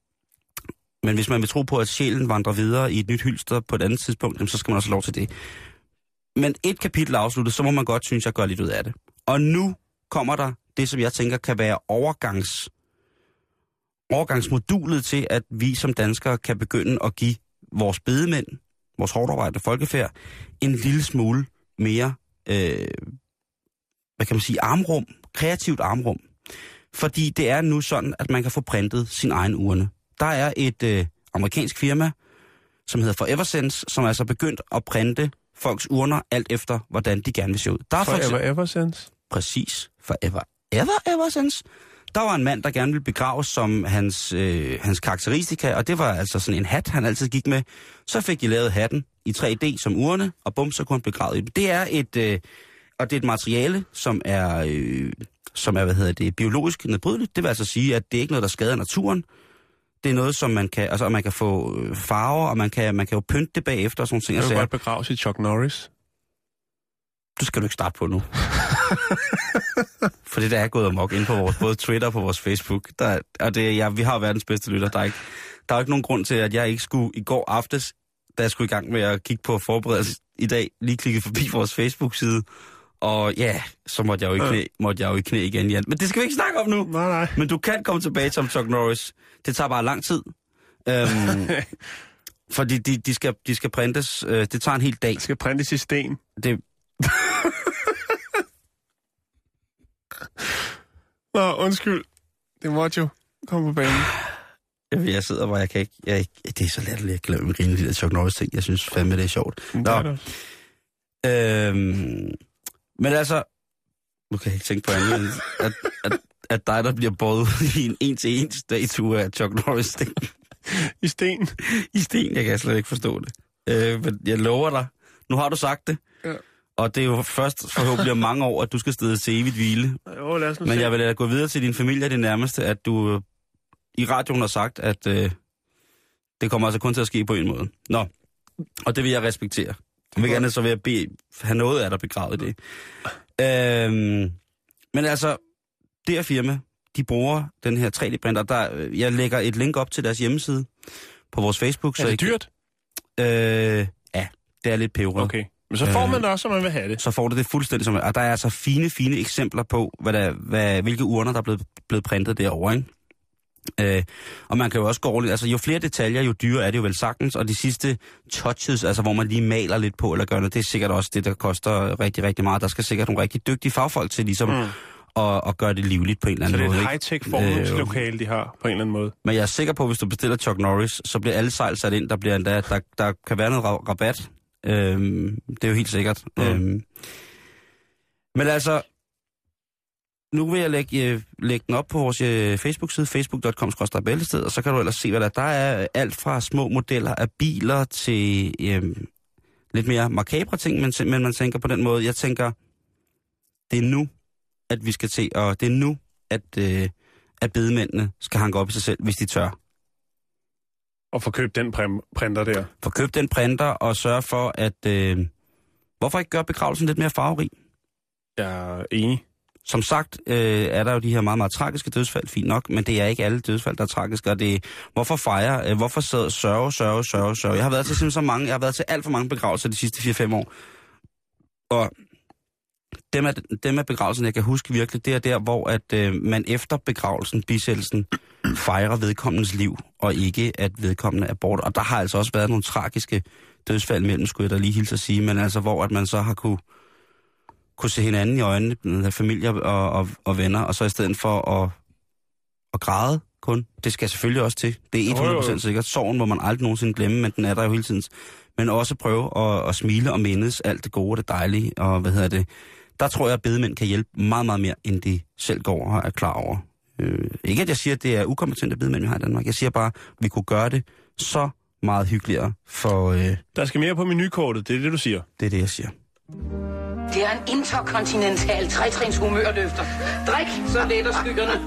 Men hvis man vil tro på, at sjælen vandrer videre i et nyt hylster på et andet tidspunkt, så skal man også have lov til det. Men et kapitel afsluttet, så må man godt, synes jeg, gøre lidt ud af det. Og nu kommer der det, som jeg tænker kan være overgangs, overgangsmodulet til, at vi som danskere kan begynde at give vores bedemænd, vores hårdarbejdende folkefærd, en lille smule mere, øh, hvad kan man sige, armrum, kreativt armrum. Fordi det er nu sådan, at man kan få printet sin egen urne. Der er et øh, amerikansk firma, som hedder Foreversense, som er altså begyndt at printe folks urner alt efter, hvordan de gerne vil se ud. Der er Forever Eversense? Præcis. Forever Ever Eversense. Der var en mand, der gerne ville begraves som hans, øh, hans karakteristika, og det var altså sådan en hat, han altid gik med. Så fik de lavet hatten i tre D som urne, og bum, så kunne han begravet i den. Det er et, øh, og det er et materiale, som er, øh, som er hvad hedder det, biologisk nedbrydeligt. Det vil altså sige, at det er ikke noget, der skader naturen. Det er noget, som man kan, altså man kan få farver, og man kan, man kan jo pynte det bagefter og sådan ting. Kan du godt begraves i Chuck Norris? Du skal du ikke starte på nu. For det der er gået amok ind på vores, både Twitter og på vores Facebook. Der, og det, ja, vi har verdens bedste lytter. Der er, ikke, der er ikke nogen grund til, at jeg ikke skulle i går aftes, da jeg skulle i gang med at kigge på forberedelse i dag, lige klikke forbi vores Facebook-side. Og ja, så måtte jeg jo i knæ, måtte jeg jo i knæ igen, Jan. Men det skal vi ikke snakke om nu. Nej, nej. Men du kan komme tilbage som Chuck Norris. Det tager bare lang tid. Øhm, fordi de, de, skal, de skal printes. Øh, det tager en hel dag. Det skal printes i sten. Det... Nå, undskyld. Det måtte jo komme på banen. Jeg, jeg sidder, hvor jeg kan ikke... Jeg, det er så latterligt, jeg glemmer grine de der Chuck Norris ting. Jeg synes fandme, det er sjovt. Nå. Det er øhm, men altså... Nu kan jeg ikke tænke på andet, at, at, at dig, der bliver båret i en en-til-en statue af Chuck Norris. I sten? I sten, jeg kan slet ikke forstå det. Øh, men jeg lover dig. Nu har du sagt det. Ja. Og det er jo først forhåbentlig om mange år, at du skal stedes til evigt hvile. Jo, lad os nu Men se. jeg vil lade gå videre til din familie og det nærmeste, at du øh, i radioen har sagt, at øh, det kommer altså kun til at ske på en måde. Nå. Og det vil jeg respektere. Om ikke andet, så vil jeg bede, have noget af dig begravet i det. Øhm, men altså, det her firma, de bruger den her tre D-printer. Der, jeg lægger et link op til deres hjemmeside på vores Facebook. Er det dyrt? Øh, ja, det er lidt peberet. Okay. Men så får man det også, som man vil have det. Så får det det fuldstændig som man. Og der er altså fine, fine eksempler på, hvad der, hvad, hvilke urner, der er blevet, blevet printet derovre, ikke? Øh, og man kan jo også gå ordentligt, altså jo flere detaljer, jo dyrere er det jo vel sagtens, og de sidste touches, altså hvor man lige maler lidt på eller gør noget, det er sikkert også det, der koster rigtig, rigtig meget. Der skal sikkert nogle rigtig dygtige fagfolk til ligesom mm. at, at gøre det livligt på en eller anden måde. Så det er et high-tech formningslokale, øh, de har på en eller anden måde. Men jeg er sikker på, at hvis du bestiller Chuck Norris, så bliver alle sejl sat ind, der bliver endda, der, der kan være noget rabat. Øhm, det er jo helt sikkert. Mm. Øhm, men altså, nu vil jeg lægge, øh, lægge den op på vores øh, Facebook-side, facebook punktum com skråstreg bæltested, og så kan du ellers se, hvad der er. Der er alt fra små modeller af biler til øh, lidt mere makabre ting, men, men man tænker på den måde, jeg tænker, det er nu, at vi skal til, og det er nu, at, øh, at bedemændene skal hanke op i sig selv, hvis de tør. Og få købt den pr- printer der. Få købt den printer og sørge for, at... Øh, hvorfor ikke gøre begravelsen lidt mere farverig? Jeg er enig. Som sagt øh, er der jo de her meget, meget tragiske dødsfald, fint nok, men det er ikke alle dødsfald, der er tragiske, og det er, hvorfor fejre, øh, hvorfor sidde sørge, sørge, sørge, sørge. Jeg har været til simpelthen så mange, jeg har været til alt for mange begravelser de sidste fire fem år, og dem af, dem af begravelsen, jeg kan huske virkelig, det er der, hvor at øh, man efter begravelsen, bisættelsen, fejrer vedkommendes liv, og ikke at vedkommende er borte. Og der har altså også været nogle tragiske dødsfald mellem, skulle jeg da lige hilse at sige, men altså hvor at man så har kunne, kunne se hinanden i øjnene, familier og, og, og venner, og så i stedet for at, at græde kun, det skal selvfølgelig også til. Det er hundrede procent sikkert. Sorgen må man aldrig nogensinde glemme, men den er der jo hele tiden. Men også prøve at, at smile og mindes alt det gode og det dejlige, og hvad hedder det. Der tror jeg, at bedemænd kan hjælpe meget, meget mere, end de selv går og er klar over. Øh, ikke at jeg siger, at det er ukompetente bedemænd, vi har i Danmark. Jeg siger bare, at vi kunne gøre det så meget hyggeligere for... Øh, der skal mere på menukortet, det er det, du siger. Det er det, jeg siger. Det er en interkontinental trætrins humørløfter. Drik, så letter skyggerne.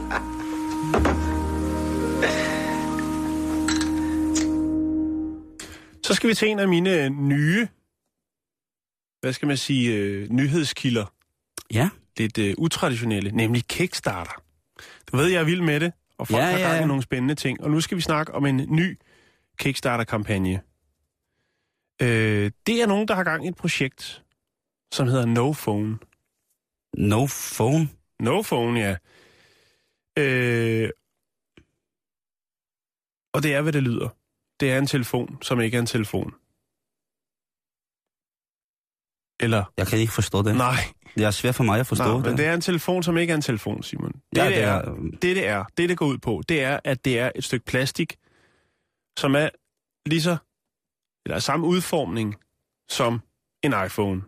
Så skal vi til en af mine nye, hvad skal man sige, øh, nyhedskilder. Ja. Lidt øh, utraditionelle, nemlig Kickstarter. Du ved, jeg er vild med det, og folk ja, har gang i ja. nogle spændende ting. Og nu skal vi snakke om en ny Kickstarter-kampagne. Øh, det er nogen, der har gang i et projekt, som hedder No Phone. No Phone? No Phone, ja. Øh, og det er, hvad det lyder. Det er en telefon, som ikke er en telefon. Eller? Jeg kan ikke forstå det. Nej. Det er svært for mig at forstå Nej, det. men det er en telefon, som ikke er en telefon, Simon. Det, ja, det, det, er, er, det, det er, det, det går ud på, det er, at det er et stykke plastik, som er lige så, eller samme udformning som en iPhone.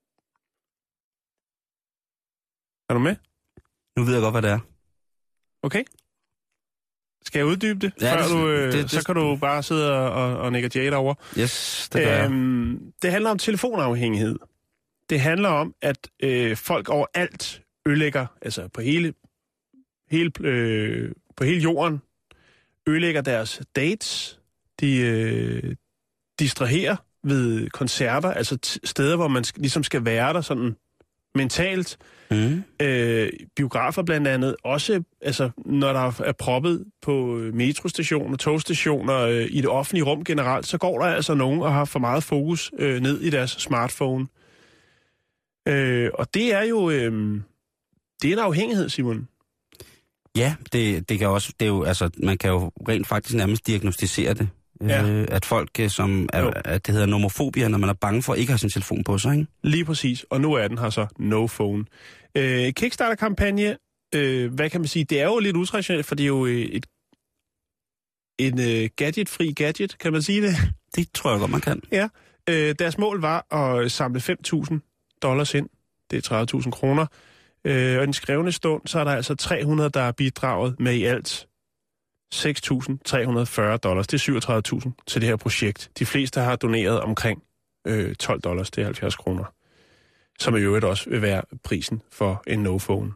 Er du med? Nu ved jeg godt, hvad det er. Okay. Skal jeg uddybe det? Ja, før det, du, øh, det, det, så kan du bare sidde og, og, og nikke Jade over. Yes, det gør øhm, jeg. Det handler om telefonafhængighed. Det handler om, at øh, folk overalt ødelægger, altså på hele, hele, øh, på hele jorden, ødelægger deres dates. De øh, distraherer ved koncerter, altså t- steder, hvor man sk- ligesom skal være der sådan mentalt. Mm. Øh, biografer blandt andet. Også altså, når der er proppet på metrostationer, togstationer, øh, i det offentlige rum generelt, så går der altså nogen og har for meget fokus øh, ned i deres smartphone. Øh, og det er jo øh, det er en afhængighed, Simon. Ja, det, det kan også, det er jo, altså, man kan jo rent faktisk nærmest diagnostisere det. Ja. Øh, at folk, som er, at det hedder nomofobia, når man er bange for at ikke have sin telefon på sig, ikke? Lige præcis, og nu er den her så No Phone. Øh, Kickstarter-kampagne, øh, hvad kan man sige, det er jo lidt utraditionelt, for det er jo et, en øh, gadget-fri gadget, kan man sige det? Det tror jeg godt, man kan. Ja, øh, deres mål var at samle fem tusind dollars ind, det er tredive tusind kroner, øh, og i den skrevne stund, så er der altså tre hundrede, der er bidraget med i alt seks tusind tre hundrede og fyrre dollars. Det er syvogtredive tusind til det her projekt. De fleste har doneret omkring øh, tolv dollars, det er halvfjerds kroner. Som i øvrigt også vil være prisen for en no-phone.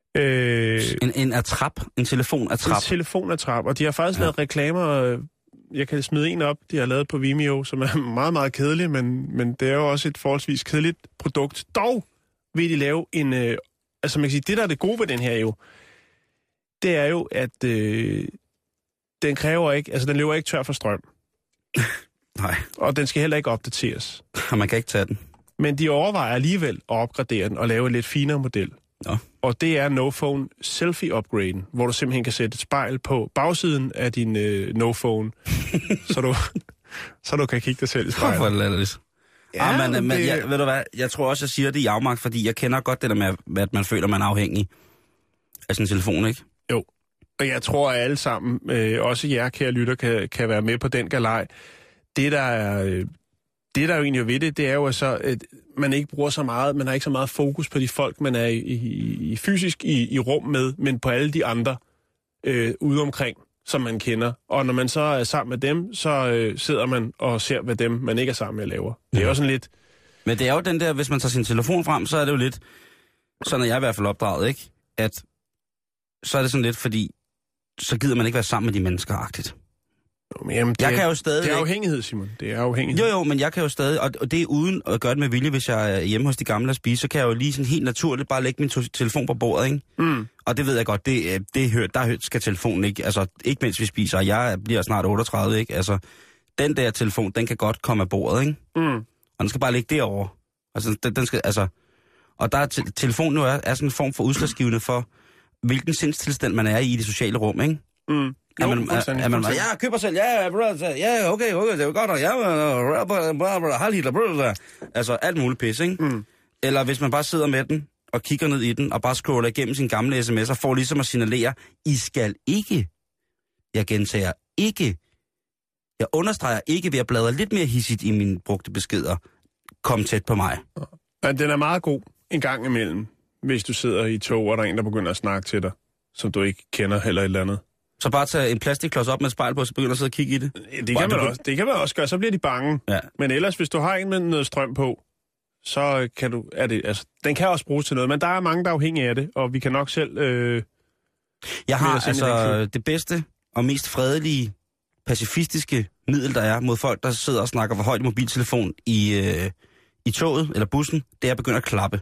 Øh, en, en attrap, en telefon-attrap. En telefon-attrap, og de har faktisk ja. lavet reklamer jeg kan smide en op, de har lavet på Vimeo, som er meget, meget kedelig, men, men det er jo også et forholdsvis kedeligt produkt. Dog vil de lave en... Øh, altså man kan sige, det der er det gode ved den her jo, det er jo, at øh, den kræver ikke... Altså den løber ikke tør for strøm. Nej. Og den skal heller ikke opdateres. Og man kan ikke tage den. Men de overvejer alligevel at opgradere den og lave en lidt finere model. Nå. Og det er NoPhone Selfie-upgraden, hvor du simpelthen kan sætte et spejl på bagsiden af din øh, NoPhone, så, du, så du kan kigge dig selv i spejlet. Hvorfor er det lidt? Ja, ah, men, det... men jeg, ved du hvad, jeg tror også, jeg siger det i afmagt, fordi jeg kender godt det der med, at man føler, man er afhængig af sin telefon, ikke? Jo, og jeg tror, at alle sammen, øh, også jer kære lytter, kan, kan være med på den galej. Det, der er... Øh, Det, der er jo egentlig ved det, det er jo så, at man ikke bruger så meget, man har ikke så meget fokus på de folk, man er i, i, i fysisk i, i rum med, men på alle de andre øh, ude omkring, som man kender. Og når man så er sammen med dem, så øh, sidder man og ser, hvad dem, man ikke er sammen med, laver. Det er ja. jo sådan lidt... Men det er jo den der, hvis man tager sin telefon frem, så er det jo lidt, sådan er jeg i hvert fald opdraget, ikke? At så er det sådan lidt, fordi så gider man ikke være sammen med de mennesker-agtigt. Jamen, det, jeg kan jo stadig... Det er afhængighed, Simon. Det er afhængighed. Jo, jo, men jeg kan jo stadig... Og det er uden at gøre det med vilje, hvis jeg er hjemme hos de gamle at spise, så kan jeg jo lige sådan helt naturligt bare lægge min to- telefon på bordet, ikke? Mm. Og det ved jeg godt, det, det hør, der skal telefonen ikke... Altså, ikke mens vi spiser. Jeg bliver snart otteogtredive, ikke? Altså, den der telefon, den kan godt komme af bordet, ikke? Mm. Og den skal bare ligge derovre. Altså, den, den skal... Altså... Og der er te- telefonen jo er, er sådan en form for udslagsgivende for, hvilken sindstilstand man er i i det sociale rum, ikke? Mm. Jo, er man, er, er man, ja, køber selv, ja, ja, okay, okay, det er jo godt, og ja, halvhitler, altså alt muligt pis, ikke? Mm. Eller hvis man bare sidder med den, og kigger ned i den, og bare scroller igennem sine gamle sms'er, får ligesom at signalere, I skal ikke, jeg gentager, ikke, jeg understreger ikke ved at bladre lidt mere hissigt i mine brugte beskeder, kom tæt på mig. Ja, den er meget god en gang imellem, hvis du sidder i tog, og der er en, der begynder at snakke til dig, som du ikke kender heller et eller andet. Så bare tage en plastikklods op med et spejl på, så begynder at sidde og kigge i det? Det kan, man også, det kan man også gøre, så bliver de bange. Ja. Men ellers, hvis du har en med noget strøm på, så kan du... Er det, altså, den kan også bruges til noget, men der er mange, der er afhængige af det, og vi kan nok selv... Øh, Jeg har altså det bedste og mest fredelige, pacifistiske middel, der er mod folk, der sidder og snakker for højt i mobiltelefon i, øh, i toget eller bussen, det er at begynde at klappe.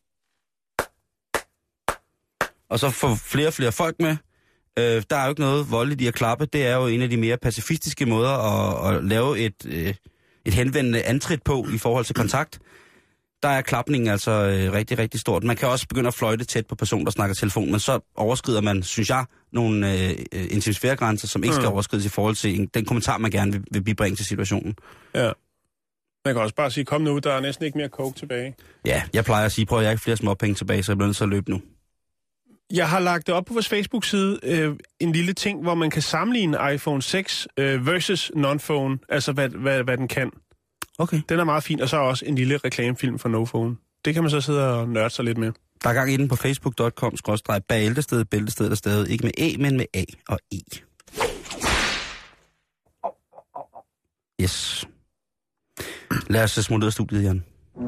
Og så få flere og flere folk med. Øh, der er jo ikke noget voldeligt i at klappe. Det er jo en af de mere pacifistiske måder at, at lave et, øh, et henvendende antrit på i forhold til kontakt. Der er klapningen altså øh, rigtig, rigtig stort. Man kan også begynde at fløjte tæt på personen, der snakker telefon, men så overskrider man, synes jeg, nogle øh, intimsfæregrænser, som ikke skal overskrides i forhold til en, den kommentar, man gerne vil, vil bibringe til situationen. Ja. Man kan også bare sige, kom nu, der er næsten ikke mere coke tilbage. Ja, jeg plejer at sige, prøv at jeg har ikke flere småpenge tilbage, så jeg bliver nødt til at løbe nu. Jeg har lagt det op på vores Facebook-side, øh, en lille ting, hvor man kan sammenligne iPhone seks øh, versus non-phone, altså hvad, hvad, hvad den kan. Okay. Den er meget fin, og så også en lille reklamefilm for NoPhone. Det kan man så sidde og nørde sig lidt med. Der er gang i den på facebook punktum com skråstreg bæltested, bæltested der stadig, ikke med A, men med A og E. Yes. Lad os smutte ud af studiet, Jan.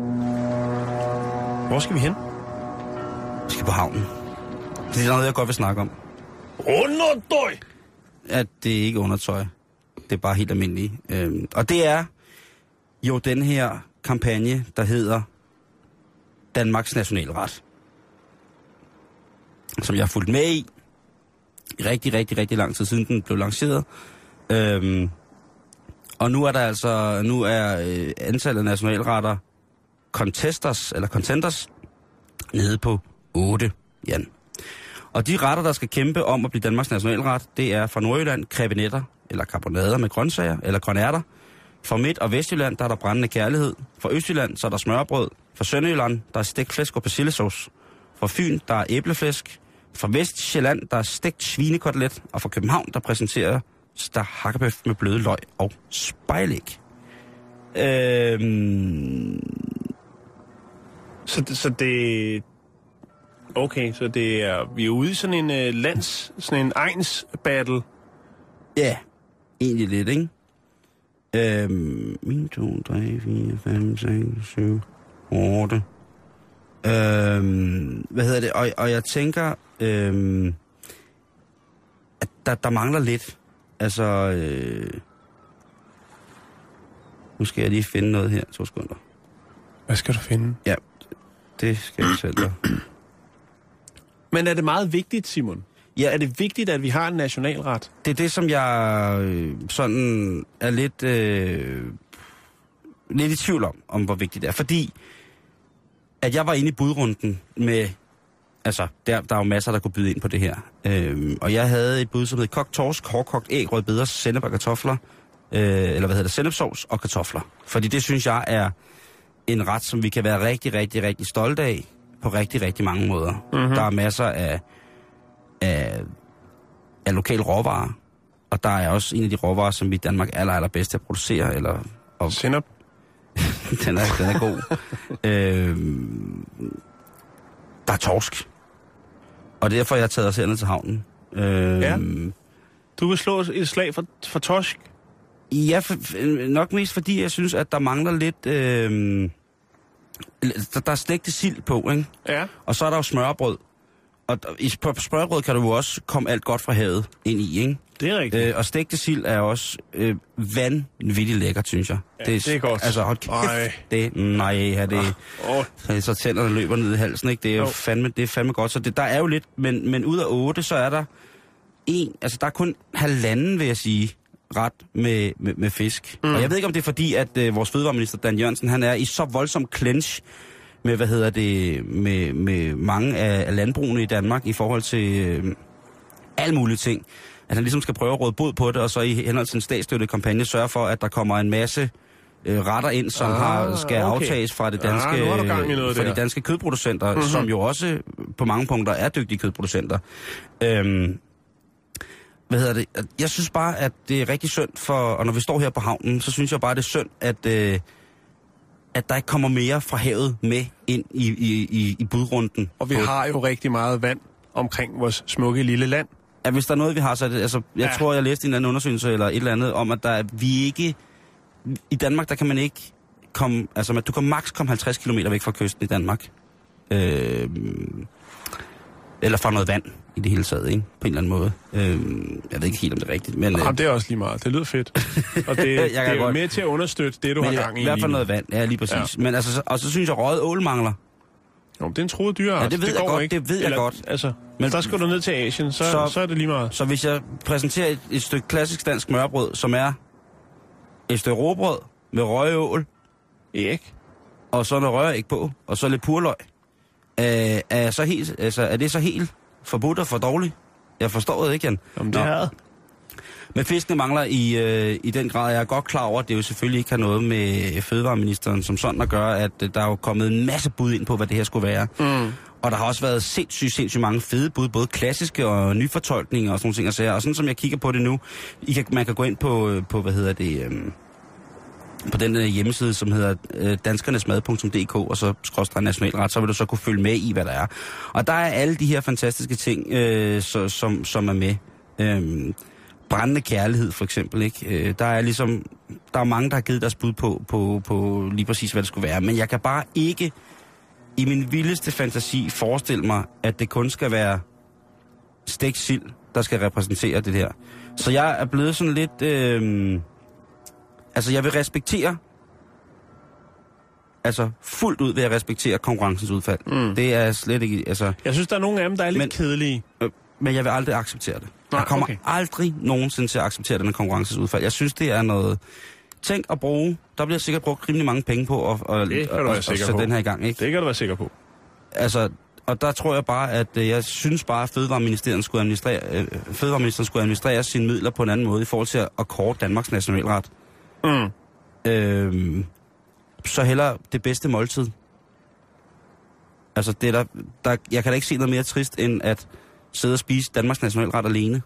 Hvor skal vi hen? Vi skal på havnen. Det er noget, jeg godt vil snakke om. Undertøj! Ja, det er ikke undertøj. Det er bare helt almindeligt. Øhm, og det er jo den her kampagne, der hedder Danmarks Nationalret. Som jeg har fulgt med i. Rigtig, rigtig, rigtig lang tid siden den blev lanceret. Øhm, og nu er der altså, nu er øh, antallet af nationalretter contesters, eller contenders, nede på otte, Jan. Og de retter, der skal kæmpe om at blive Danmarks nationalret, det er fra Nordjylland krebinetter, eller karbonader med grøntsager, eller grønærter. Fra Midt- og Vestjylland, der er der brændende kærlighed. Fra Østjylland, så er der smørbrød. Fra Sønderjylland, der er stegt flæsk og persillesauce. Fra Fyn, der er æbleflæsk. Fra Vestsjælland, der er stegt svinekotelet. Og fra København, der præsenterer der hakkebøf med bløde løg og spejlæg. Øhm... Så, så det... Okay, så det er... Vi er ude i sådan en uh, lands... Sådan en egns battle. Ja, egentlig lidt, ikke? Øhm... en, to, tre, fire, fem, seks, syv, otte. Øhm... Hvad hedder det? Og, og jeg tænker... Øhm... At der, der mangler lidt. Altså... Øh... Nu skal jeg lige finde noget her. To sekunder. Hvad skal du finde? Ja, det skal jeg selv da. Men er det meget vigtigt, Simon? Ja. Er det vigtigt, at vi har en nationalret? Det er det, som jeg øh, sådan er lidt, øh, lidt i tvivl om, om hvor vigtigt det er. Fordi, at jeg var inde i budrunden med, altså, der, der er jo masser, der kunne byde ind på det her. Øhm, og jeg havde et bud, som hed kogt torsk, hårdkogt æg, rødbeder, sennep og kartofler, øh, eller hvad hedder det, sennepsovs og kartofler. Fordi det synes jeg er en ret, som vi kan være rigtig, rigtig, rigtig stolte af på rigtig, rigtig mange måder. Mm-hmm. Der er masser af, af, af lokale råvarer, og der er også en af de råvarer, som vi i Danmark er aller, aller bedst til at producere. Eller, og, sennep? den, er, den er god. øhm, der er torsk. Og derfor har jeg taget os herned til havnen. Øhm, ja. Du vil slå et slag for, for torsk? Ja, for, nok mest fordi jeg synes, at der mangler lidt... Øh, der, der er stegte sild på, ikke? Ja. Og så er der jo smørbrød. Og der, på smørbrød kan du jo også komme alt godt fra havet ind i, ikke? Det er rigtigt. Øh, og stegte sild er også øh, vanvittigt lækkert, synes jeg. Ja, det er, det er godt. Altså, hold kæft. Ej. Det, nej, ja, det... Oh. Så, så tænderne løber ned i halsen, ikke? Det er jo oh. fandme, det er fandme godt. Så det, der er jo lidt... Men, men ud af otte, så er der en... Altså, der er kun halvanden, vil jeg sige, ret med, med, med fisk. Mm. Og jeg ved ikke, om det er fordi, at øh, vores fødevareminister, Dan Jørgensen, han er i så voldsom clinch med, hvad hedder det, med, med mange af, af landbrugene i Danmark i forhold til øh, alle mulige ting. At han ligesom skal prøve at råde bod på det, og så i henhold til en statsstøttet kampagne sørge for, at der kommer en masse øh, retter ind, som ah, har, skal okay. aftages fra, det danske, ah, fra de danske kødproducenter, mm-hmm. som jo også på mange punkter er dygtige kødproducenter. Øhm, hvad hedder det? Jeg synes bare, at det er rigtig synd for, og når vi står her på havnen, så synes jeg bare, det er synd, at, øh, at der ikke kommer mere fra havet med ind i, i, i, i budrunden. Og vi på, har jo rigtig meget vand omkring vores smukke lille land. Ja, hvis der er noget, vi har, så er det, altså, jeg ja. tror, jeg læste en eller anden undersøgelse eller et eller andet, om at der er, vi ikke, i Danmark, der kan man ikke komme, altså, du kan maks komme halvtreds kilometer væk fra kysten i Danmark. Øh, eller fra noget vand i det hele taget, ikke? På en eller anden måde. Øh, jeg ved ikke helt, om det er rigtigt, men... Jamen, det er også lige meget. Det lyder fedt. Og det, det er jo godt med til at understøtte det, du men har gang i. I hvert fald noget vand, ja, lige præcis. Ja. Men altså, og så synes jeg, røget ål mangler. Jo, det er en truet dyreart. Ja, det ved det jeg godt, ikke. det ved Eller, jeg godt. Altså, men der skal du ned til Asien, så, så, så er det lige meget. Så hvis jeg præsenterer et, et stykke klassisk dansk smørbrød, som er et stykke råbrød med røgeål, æg, og så noget røræg på, og så lidt purløg, er, er, så helt, altså, er det så helt forbudt og for dårligt? Jeg forstår det ikke, Jan. Jamen, det er det. Men fiskene mangler i, øh, i den grad. Jeg er godt klar over, at det jo selvfølgelig ikke har noget med fødevareministeren som sådan at gøre, at øh, der er jo kommet en masse bud ind på, hvad det her skulle være. Mm. Og der har også været sindssygt, sindssygt mange fede bud, både klassiske og nyfortolkninger og sådan nogle ting. Og sådan som jeg kigger på det nu, I kan, man kan gå ind på, på hvad hedder det, øh, på den der hjemmeside, som hedder øh, danskernesmad punktum d k, og så skråstreg nationalret, så vil du så kunne følge med i, hvad der er. Og der er alle de her fantastiske ting, øh, så, som, som er med. Øh, Brændende kærlighed, for eksempel, ikke? Øh, der er ligesom, der er mange, der har givet deres bud på, på, på lige præcis, hvad det skulle være. Men jeg kan bare ikke i min vildeste fantasi forestille mig, at det kun skal være stegt sild, der skal repræsentere det her. Så jeg er blevet sådan lidt... Øh, altså, jeg vil respektere... Altså, fuldt ud vil jeg respektere konkurrencens udfald. Mm. Det er slet ikke... Altså, jeg synes, der er nogle af dem, der er lidt men, kedelige. Øh, men jeg vil aldrig acceptere det. Nej, jeg kommer okay. aldrig nogensinde til at acceptere den konkurrences udfald. Jeg synes, det er noget... Tænk at bruge... Der bliver sikkert brugt rimelig mange penge på at, og, det og, og sætte den her i gang, ikke? Det kan du være sikker på. Altså, og der tror jeg bare, at jeg synes bare, at Fødevareministeriet skulle administrere, øh, Fødevareministeren skulle administrere sine midler på en anden måde i forhold til at, at kåre Danmarks nationalret. Mm. Øh, så heller det bedste måltid. Altså, det der, der, jeg kan da ikke se noget mere trist, end at sidde og spise Danmarks nationalret alene.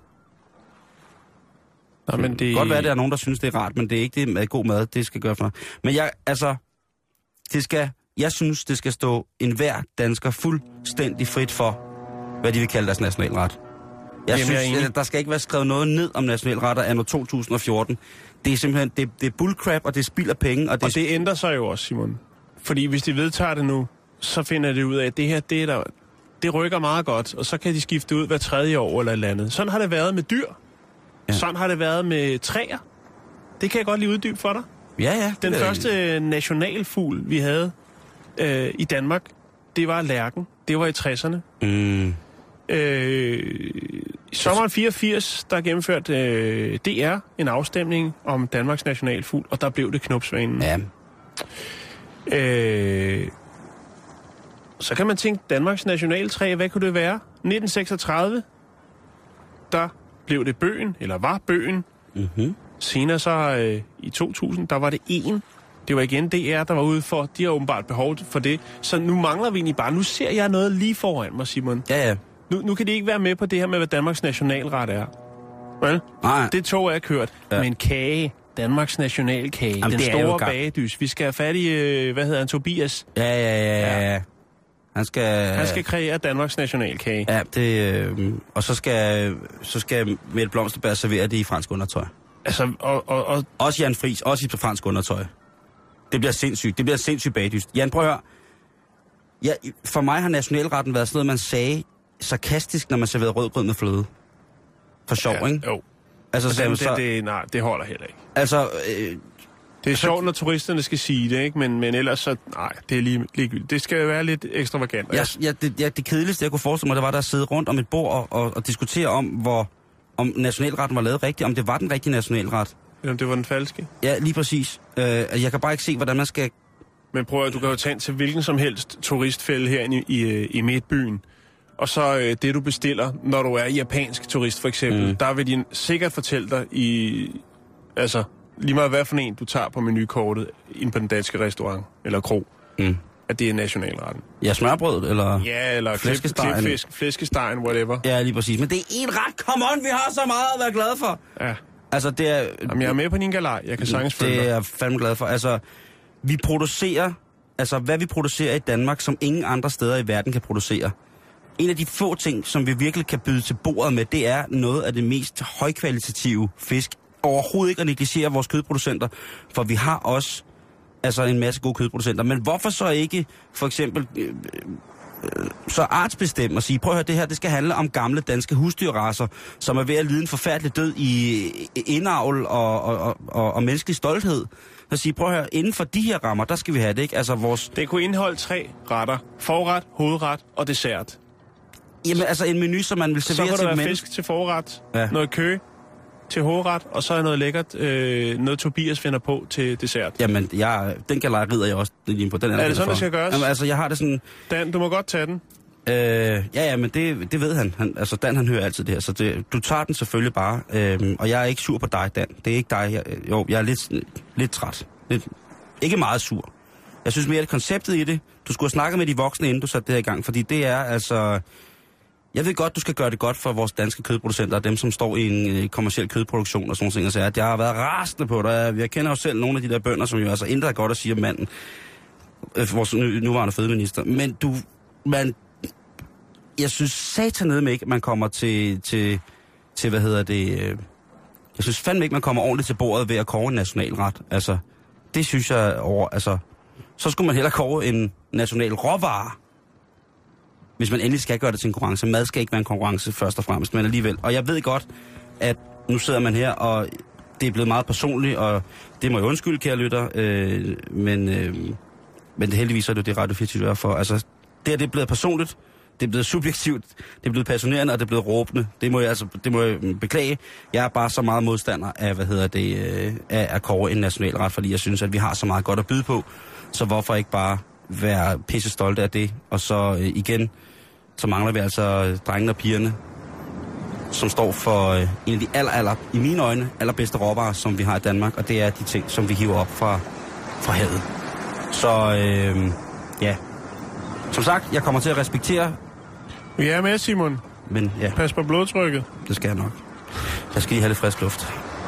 Nå, men det kan godt være, at der er nogen, der synes, det er rart, men det er ikke det med god mad, det skal gøre for noget. Men jeg, altså, det skal, jeg synes, det skal stå enhver dansker fuldstændig frit for, hvad de vil kalde deres nationalret. Jeg Jamen, synes, jeg der skal ikke være skrevet noget ned om nationalretter anno to tusind og fjorten. Det er simpelthen, det, det er bullcrap, og det spilder penge. Og det, og det ændrer sig jo også, Simon. Fordi hvis de vedtager det nu, så finder det ud af, at det her, det er der... Det rykker meget godt, og så kan de skifte ud hver tredje år eller et eller andet. Sådan har det været med dyr. Ja. Sådan har det været med træer. Det kan jeg godt lige uddybe for dig. Ja, ja. Den første nationalfugl, vi havde øh, i Danmark, det var lærken. Det var i tresserne. Mm. Øh, I sommeren fireogfirs, der gennemførte øh, D R en afstemning om Danmarks nationalfugl, og der blev det knopsvanen. Ja. Øh, så kan man tænke, Danmarks nationaltræ, hvad kunne det være? nitten seksogtredive, der blev det bøgen, eller var bøgen. Mm-hmm. Senere så øh, i to tusind, der var det en. Det var igen D R, der var ude for. De har åbenbart behov for det. Så nu mangler vi egentlig bare. Nu ser jeg noget lige foran mig, Simon. Ja, ja. Nu, nu kan de ikke være med på det her med, hvad Danmarks nationalret er. Vel? Nej. Det tog er kørt. Ja. Men kage, Danmarks nationalkage, Jamen, den det er jo store gang. bagedys. Vi skal have fat i, øh, hvad hedder han, Tobias? Ja, ja, ja, ja. Ja. Han skal... Han skal kreere Danmarks nationalkage. Ja, det... Øh, og så skal, så skal Mette Blomsterberg servere det i fransk undertøj. Altså, og... og, og Også Jan Friis, også i fransk undertøj. Det bliver sindssygt. Det bliver sindssygt bagdyst. Jan, prøv at høre. Ja, for mig har nationalretten været sådan noget, man sagde sarkastisk, når man serverede rødgrød med fløde. For sjov, ja, ikke? Jo. Altså, det, så, det, så, det, nej, det holder heller ikke. altså... Øh, Det er sjovt, når turisterne skal sige det, ikke? Men, men ellers så... Nej, det er lige ligegyldigt. Det skal jo være lidt ekstravagant. ja, ja, det, ja, det kedeligste, jeg kunne forestille mig, det var der at sidde rundt om et bord og, og, og diskutere om, hvor, om nationalretten var lavet rigtigt, om det var den rigtige nationalret. Eller om det var den falske. Ja, lige præcis. Øh, jeg kan bare ikke se, hvordan man skal... Men prøv at du kan jo tage ind til hvilken som helst turistfælde her i, i, i midtbyen. Og så øh, det, du bestiller, når du er japansk turist for eksempel, mm. der vil de sikkert fortælle dig i... Altså, lige meget hvad for en, du tager på menukortet ind på den danske restaurant eller kro, Mm. at det er nationalretten. Ja, smørbrød, eller... Ja, eller Flæskestegen. klipfisk, flæskestegen, whatever. Ja, lige præcis. Men det er en ret. Come on, vi har så meget at være glade for. Ja. Altså, det er... Jamen, jeg er med på din galej. Jeg kan sagtens følge Det er dig. jeg fandme glad for. Altså, vi producerer... Altså, hvad vi producerer i Danmark, som ingen andre steder i verden kan producere. En af de få ting, som vi virkelig kan byde til bordet med, det er noget af det mest højkvalitative fisk. Overhovedet ikke at negligere vores kødproducenter, for vi har også altså en masse gode kødproducenter. Men hvorfor så ikke for eksempel øh, øh, så artsbestemme og sige, prøv at høre, det her det skal handle om gamle danske husdyrracer, som er ved at lide en forfærdelig død i indavl og, og, og, og menneskelig stolthed. Så sige, prøv at høre, inden for de her rammer, der skal vi have det, ikke? Altså vores... Det kunne indeholde tre retter. Forret, hovedret og dessert. Jamen altså en menu, som man vil Så servere kunne til der være men... fisk til forret, Ja. noget kø til hovedret, og så er noget lækkert, øh, noget Tobias finder på til dessert. Jamen, jeg, den galej rider jeg også lige på. Den Er det sådan, for. det skal gøres? Jamen, altså, jeg har det sådan... Dan, du må godt tage den. Øh, ja, ja, men det, det ved han. han. Altså, Dan, han hører altid det her, så det, du tager den selvfølgelig bare. Øh, og jeg er ikke sur på dig, Dan. Det er ikke dig. Jeg, jo, jeg er lidt, lidt træt. Lidt, ikke meget sur. Jeg synes mere, at konceptet i det, du skulle have snakket med de voksne, inden du satte det her i gang, fordi det er altså... Jeg ved godt, du skal gøre det godt for vores danske kødproducenter, og dem, som står i en øh, kommerciel kødproduktion og sådan nogle ting, og siger, at jeg har været rasende på dig. Jeg, jeg kender jo selv nogle af de der bønder, som jo altså intet er godt at sige om manden, øh, vores nu, nuværende fødeminister. Men du, man, jeg synes satanede med ikke, man kommer til, til, til, hvad hedder det, øh, jeg synes fandme ikke, man kommer ordentligt til bordet ved at kåre en nationalret. Altså, det synes jeg over, altså, så skulle man hellere kåre en national råvare. Hvis man endelig skal gøre det til en konkurrence. Mad skal ikke være en konkurrence først og fremmest, men alligevel. Og jeg ved godt, at nu sidder man her, og det er blevet meget personligt, og det må jeg undskylde, kære lytter, øh, men, øh, men det heldigvis er det det Radio fireogtyve er for. Altså, det her det er blevet personligt, det er blevet subjektivt, det er blevet passionerende, og det er blevet råbende. Det må jeg altså det må jeg beklage. Jeg er bare så meget modstander af, hvad hedder det, øh, af at kåre en nationalret, fordi jeg synes, at vi har så meget godt at byde på. Så hvorfor ikke bare være pisse stolte af det, og så øh, igen, så mangler vi altså øh, drengene og pigerne, som står for øh, en af de aller, aller, i mine øjne, allerbedste råvarer, som vi har i Danmark, og det er de ting, som vi hiver op fra, fra havet. Så øh, ja, som sagt, jeg kommer til at respektere. Vi er med, Simon. Men ja, Pas på blodtrykket. det skal jeg nok. Jeg skal lige have lidt frisk luft.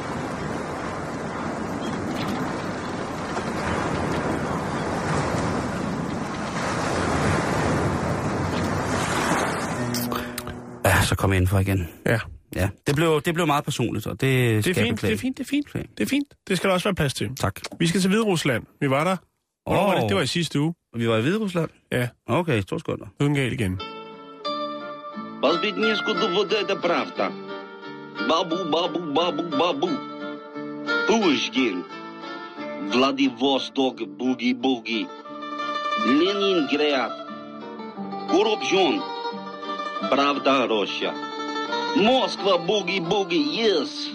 Ja, så kom jeg indenfor igen. Ja. Ja, det blev, det blev meget personligt, og det Det skal er jeg fint, beklage. det er fint, det er fint. Det er fint. Det skal der også være plads til. Tak. Vi skal til Hviderusland. Vi var der. Hvornår Åh. var det? Det var i sidste uge. Vi var i Hviderusland? Ja, Okay, to sekunder. uden galt igen. Полбеднешку, да вот это правда. Бабу, бабу, бабу, бабу. Пушкин. Vladivostok boogie boogie. Leningrad. Korruption. Pravda Russia. Moskva boogie boogie, yes.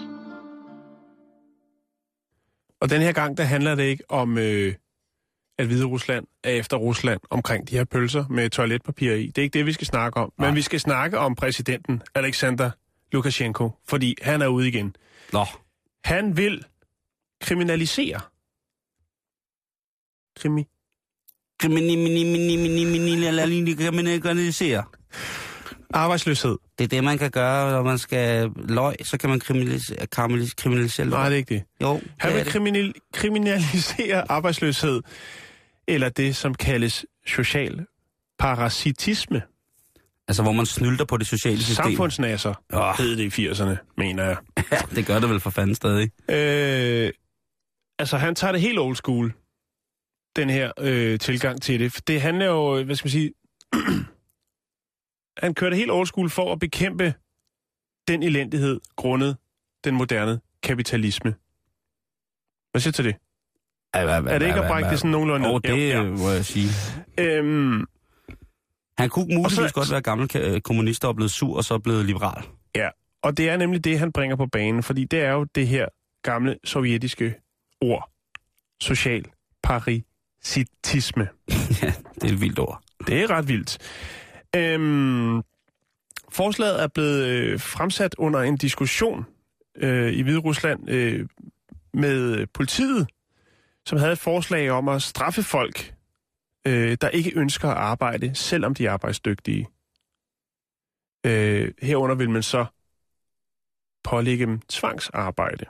Og den her gang, der handler det ikke om, øh, at Hvide Rusland er efter Rusland omkring de her pølser med toiletpapir i. Det er ikke det, vi skal snakke om. Nej. Men vi skal snakke om præsidenten Alexander Lukashenko, fordi han er ude igen. Nå. Han vil kriminalisere. Krimi. Kriminalisere. Arbejdsløshed. Det er det, man kan gøre, når man skal løg, så kan man kriminalisere, kriminalisere løg. Nej, det er ikke det. Jo, Han vil kriminal, kriminalisere arbejdsløshed, eller det, som kaldes social parasitisme. Altså, hvor man snylter på det sociale system. Samfundsnasser, oh. hed det i firserne, mener jeg. Ja, det gør det vel for fanden stadig. Øh, altså, han tager det helt old school, den her øh, tilgang til det. Det handler jo, hvad skal man sige... Han kører det helt old school for at bekæmpe den elendighed grundet den moderne kapitalisme. Hvad siger du til det? Ej, hva, hva, er det ikke hva, at brække hva, det sådan nogenlunde? Åh, det ja. må jeg sige. Øhm, Han kunne muligvis så, godt være gammel kommunist og blevet sur og så blevet liberal. Ja, og det er nemlig det, han bringer på banen, fordi det er jo det her gamle sovjetiske ord. Social parasitisme. Ja, det er et vildt ord. Det er ret vildt. Øhm, forslaget er blevet øh, fremsat under en diskussion øh, i Hvide Rusland øh, med politiet, som havde et forslag om at straffe folk, øh, der ikke ønsker at arbejde, selvom de er arbejdsdygtige. Øh, herunder vil man så pålægge dem tvangsarbejde.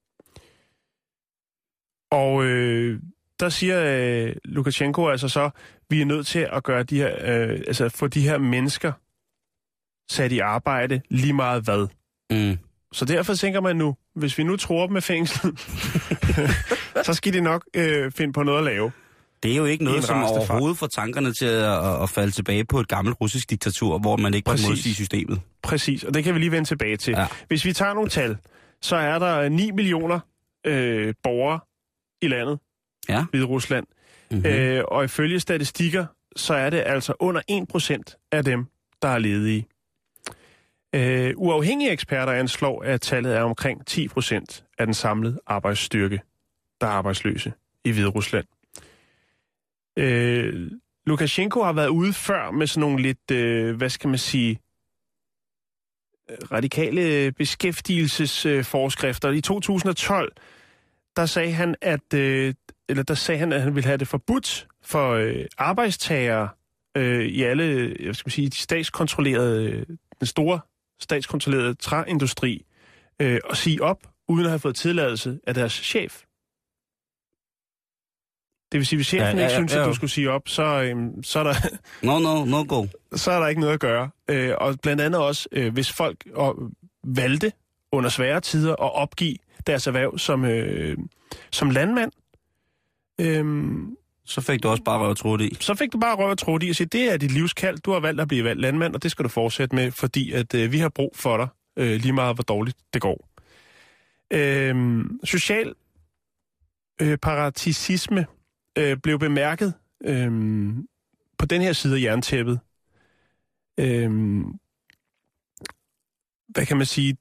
Og øh, der siger øh, Lukashenko altså så, vi er nødt til at gøre de her, øh, altså få de her mennesker sat i arbejde lige meget hvad. Mm. Så derfor tænker man nu, hvis vi nu tror dem med fængsel, så skal de nok øh, finde på noget at lave. Det er jo ikke noget, som overhovedet får tankerne til at, at falde tilbage på et gammelt russisk diktatur, hvor man ikke kan modsige systemet. Præcis, og det kan vi lige vende tilbage til. Ja. Hvis vi tager nogle tal, så er der ni millioner øh, borgere i landet, ja. Hvide Rusland. Mm-hmm. Øh, og ifølge statistikker, så er det altså under en procent af dem, der er ledige. Øh, uafhængige eksperter anslår, at tallet er omkring ti procent af den samlede arbejdsstyrke, der er arbejdsløse i Hvide Rusland. Øh, Lukashenko har været ude før med sådan nogle lidt, øh, hvad skal man sige, radikale beskæftigelsesforskrifter. I to tusind og tolv, der sagde han, at, øh, eller der sagde han, at han ville have det forbudt for øh, arbejdstagere øh, i alle, jeg skal sige, de statskontrollerede, den store statskontrollerede træindustri, øh, at sige op, uden at have fået tilladelse af deres chef. Det vil sige, hvis chefen ja, ja, ja, ikke synes, ja, ja. at du skulle sige op, så, øhm, så, er der, no, no, no go. så er der ikke noget at gøre. Øh, og blandt andet også, øh, hvis folk og, valgte under svære tider at opgive deres erhverv som, øh, som landmand, øh, så fik du også bare røv og tråd i. Så fik du bare røv og tråd i og sige, det er dit livskald, du har valgt at blive valgt landmand, og det skal du fortsætte med, fordi at, øh, vi har brug for dig, øh, lige meget hvor dårligt det går. Øh, social øh, parasitisme Øh, blev bemærket øh, på den her side af jerntæppet. Øh, hvad kan man sige?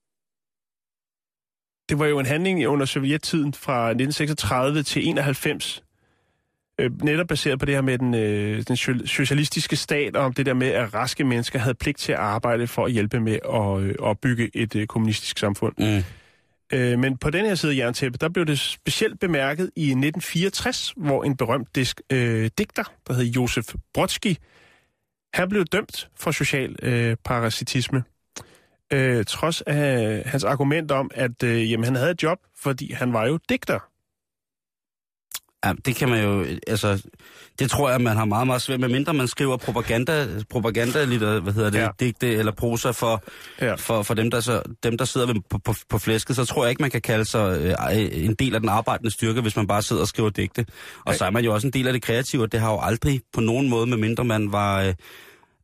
Det var jo en handling under sovjettiden fra nitten seksogtredive til enoghalvfems. Øh, netop baseret på det her med den, øh, den socialistiske stat, og om det der med, at raske mennesker havde pligt til at arbejde for at hjælpe med at, øh, at bygge et øh, kommunistisk samfund. Mm. Men på den her side af jerntæppet, der blev det specielt bemærket i nitten fireogtres, hvor en berømt disk, øh, digter, der hed Josef Brodsky, han blev dømt for social øh, parasitisme. Øh, trods af hans argument om, at øh, jamen, han havde et job, fordi han var jo digter. Ja, det kan man jo, altså, det tror jeg, man har meget, meget svært, medmindre man skriver propaganda, propaganda lidt, hvad hedder det, ja. digte eller prosa for, ja. for, for dem, der, så, dem, der sidder på, på, på flæsket, så tror jeg ikke, man kan kalde sig øh, en del af den arbejdende styrke, hvis man bare sidder og skriver digte. Og ja. så er man jo også en del af det kreative, og det har jo aldrig på nogen måde, medmindre man var, øh,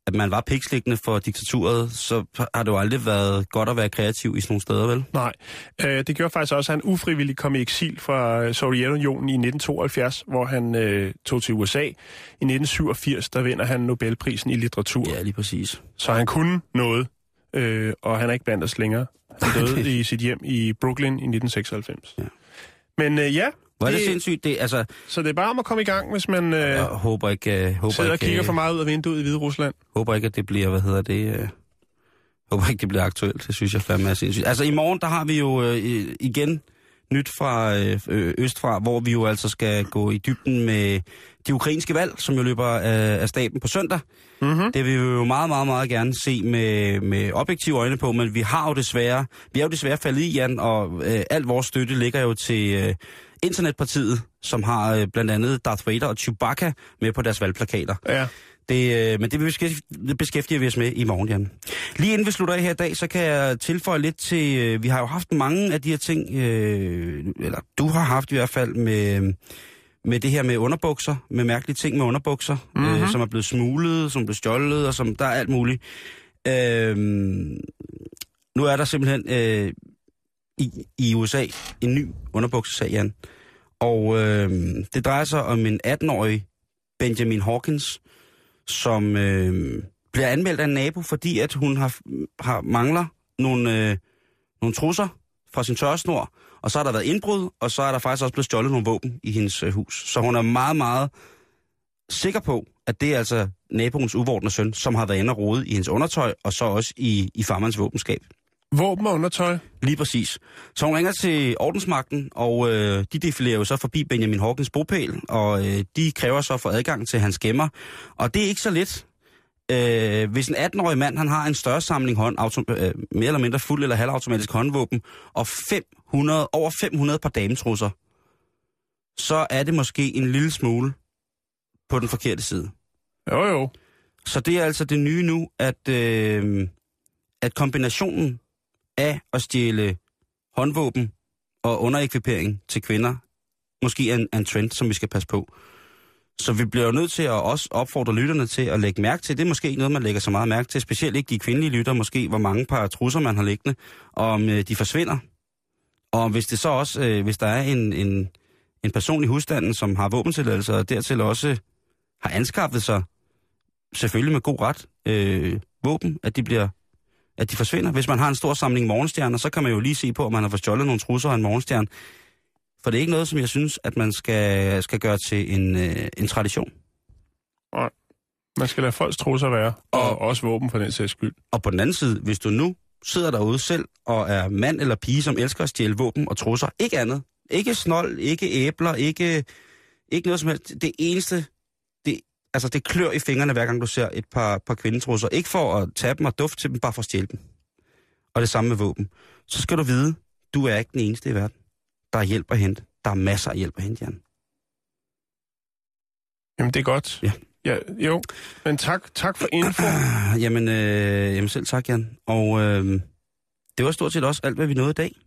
at man var piksliggende for diktaturet, så har det jo aldrig været godt at være kreativ i sådan nogle steder, vel? Nej. Øh, det gjorde faktisk også, at han ufrivilligt kom i eksil fra Sovjetunionen i nitten tooghalvfjerds, hvor han øh, tog til U S A. I nitten syvogfirs, der vinder han Nobelprisen i litteratur. Ja, lige præcis. Så han kunne noget, øh, og han er ikke blandt os længere. Han døde i sit hjem i Brooklyn i nitten seksoghalvfems. Ja. Men øh, ja... Hvor er det, det sindssygt? Det, altså, så det er bare om at komme i gang, hvis man øh, jeg håber ikke, uh, håber sidder ikke, og kigger for meget ud af vinduet i Hvide Rusland. Håber ikke, at det bliver, hvad hedder det... Uh, håber ikke, det bliver aktuelt. Det synes jeg fandme er sindssygt. Altså i morgen, der har vi jo uh, igen nyt fra øh, Østfra, hvor vi jo altså skal gå i dybden med de ukrainske valg, som jo løber af, af staben på søndag. Mm-hmm. Det vil vi jo meget, meget, meget gerne se med, med objektive øjne på, men vi har jo desværre, vi er jo desværre faldet i, Jan, og øh, alt vores støtte ligger jo til øh, Internetpartiet, som har øh, blandt andet Darth Vader og Chewbacca med på deres valgplakater. Ja. Det, øh, men det beskæftiger, beskæftiger vi os med i morgen, Jan. Lige inden vi slutter af her i dag, så kan jeg tilføje lidt til, øh, vi har jo haft mange af de her ting, øh, eller du har haft i hvert fald med... med det her med underbukser, med mærkelige ting med underbukser, mm-hmm. øh, som er blevet smuglet, som er blevet stjålet, og som der er alt muligt. Øh, nu er der simpelthen øh, i, i U S A en ny underbuksesag, Jan. Og øh, det drejer sig om en atten-årig Benjamin Hawkins, som øh, bliver anmeldt af en nabo, fordi at hun har, har mangler nogle, øh, nogle trusser fra sin tørresnor. Og så har der været indbrud, og så er der faktisk også blevet stjålet nogle våben i hendes øh, hus. Så hun er meget, meget sikker på, at det er altså naboens uvordne søn, som har været inde og rode i hendes undertøj, og så også i, i farmans våbenskab. Våben og undertøj? Lige præcis. Så hun ringer til ordensmagten, og øh, de defilerer jo så forbi Benjamin Hawkins bopæl, og øh, de kræver så for adgang til hans gemmer. Og det er ikke så let. Øh, hvis en atten-årig mand, han har en større samling hånd, auto, øh, mere eller mindre fuld eller halvautomatisk håndvåben, og fem hundrede, over fem hundrede par dametrusser, så er det måske en lille smule på den forkerte side. Jo, jo. Så det er altså det nye nu, at, øh, at kombinationen af at stjæle håndvåben og underekvipering til kvinder, måske er en, en trend, som vi skal passe på. Så vi bliver jo nødt til at også opfordre lytterne til at lægge mærke til. Det er måske ikke noget, man lægger så meget mærke til. Specielt ikke de kvindelige lytter, måske hvor mange par trusser man har liggende, og om øh, de forsvinder. Og hvis det så også, øh, hvis der er en, en, en person i husstanden, som har våbentilladelse, og dertil også har anskaffet sig, selvfølgelig med god ret, øh, våben, at de bliver, at de forsvinder. Hvis man har en stor samling morgenstjerner, så kan man jo lige se på, om man har forstjålet nogle trusser af en morgenstjerne. For det er ikke noget, som jeg synes, at man skal, skal gøre til en, øh, en tradition. Nej. Man skal lade folks trusser være, og, og også våben for den sags skyld. Og på den anden side, hvis du nu sidder derude selv, og er mand eller pige, som elsker at stjæle våben og trusser, ikke andet. Ikke snold, ikke æbler, ikke, ikke noget som helst. Det eneste, det, altså det klør i fingrene, hver gang du ser et par, par kvindetrusser. Ikke for at tage dem og dufte til dem, bare for at stjæle dem. Og det samme med våben. Så skal du vide, du er ikke den eneste i verden. Der er hjælp at hente. Der er masser af hjælp at hente, Jan. Jamen, det er godt. Ja. Ja, jo, men tak, tak for info. Jamen, øh, jamen selv tak, Jan. Og øh, det var stort set også alt, hvad vi nåede i dag.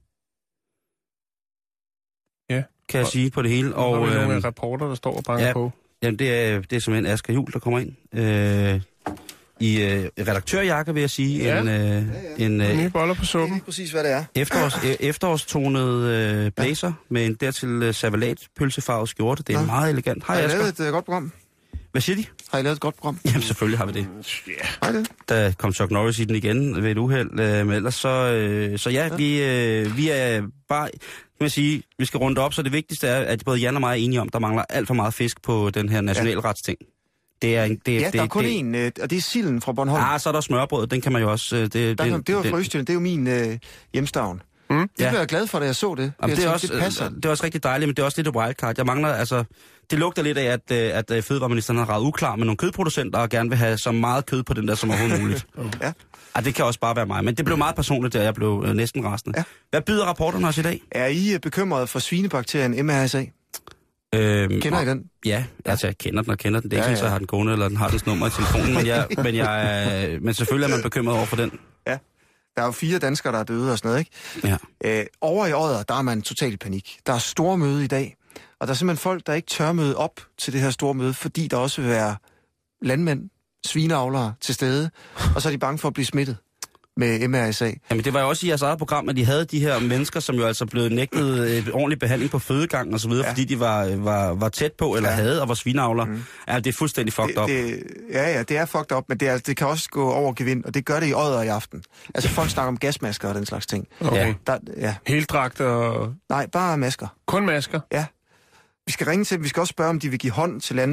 Ja. Kan jeg og, sige på det hele. Og, og vi øh, nogle rapporter, der står og banker ja, på. Jamen, det er, det er simpelthen Asger Juhl, der kommer ind. Øh, I øh, redaktørjakke, vil jeg sige. Ja. En, øh, ja, ja. en øh, nye boller på suppen. Det er præcis, hvad det er. Efterårs, øh, efterårstonet øh, blazer ja. Med en dertil øh, servalat pølsefarvet skjorte. Det er ja. Meget elegant. Hej, Har I Asger. lavet et uh, godt program? Hvad siger de? Har I lavet et godt program? Jamen, selvfølgelig har vi det. Yeah. Hej det. Der kom Chuck Norris i den igen ved et uheld. Øh, men ellers så, øh, så ja, ja. Vi, øh, vi er bare... Kan man sige, vi skal runde op, så det vigtigste er, at både Jan og mig er enige om, der mangler alt for meget fisk på den her nationalretsting. Det er, det, ja, det, der er kun det, en, øh, og det er silden fra Bornholm. Ah, så er der smørbrød, den kan man jo også... Øh, det, der, det, det var det, fra Østjylland, det er jo min øh, hjemstavn. Mm. Det ja. blev jeg glad for, da jeg så det. Jamen, jeg det, er tænkte, også, det passer. det er også rigtig dejligt, men det er også lidt et wildcard. Jeg mangler, altså... Det lugter lidt af, at, at, at fødevareministeren har ret uklar med nogle kødproducenter, og gerne vil have så meget kød på den der som overhovedet muligt. Ja. Ah, det kan også bare være mig, men det blev meget personligt, da jeg blev øh, næsten rasende. Ja. Hvad byder rapporterne os i dag? Er I bekymret for svinebakterien M R S A? Øhm, kender I den? Ja, altså jeg kender den og kender den. Det er ikke ja, ja. Så jeg har den gående, eller den har dens nummer i telefonen, men, jeg, men, jeg, men selvfølgelig er man bekymret over for den. Ja, der er jo fire danskere, der er døde og sådan noget, ikke? Ja. Øh, over i Odder, der er man totalt i panik. Der er store møde i dag, og der er simpelthen folk, der ikke tør møde op til det her store møde, fordi der også vil være landmænd, svineavlere til stede, og så er de bange for at blive smittet med M R S A. Jamen det var jo også i jeres eget program, at de havde de her mennesker, som jo altså blev nægtet et ordentlig behandling på fødegangen og så videre, ja. fordi de var, var, var tæt på, eller ja. havde, og var svineavler. Mm. Ja, det er fuldstændig fucked det, up. Det, ja, ja, det er fucked up, men det, er, det kan også gå over gevind, og det gør det i Odder i aften. Altså folk snakker om gasmasker og den slags ting. Okay. Der, ja. Heldragter og... Nej, bare masker. Kun masker? Ja. Vi skal ringe til dem. Vi skal også spørge, om de vil give hånd til lande.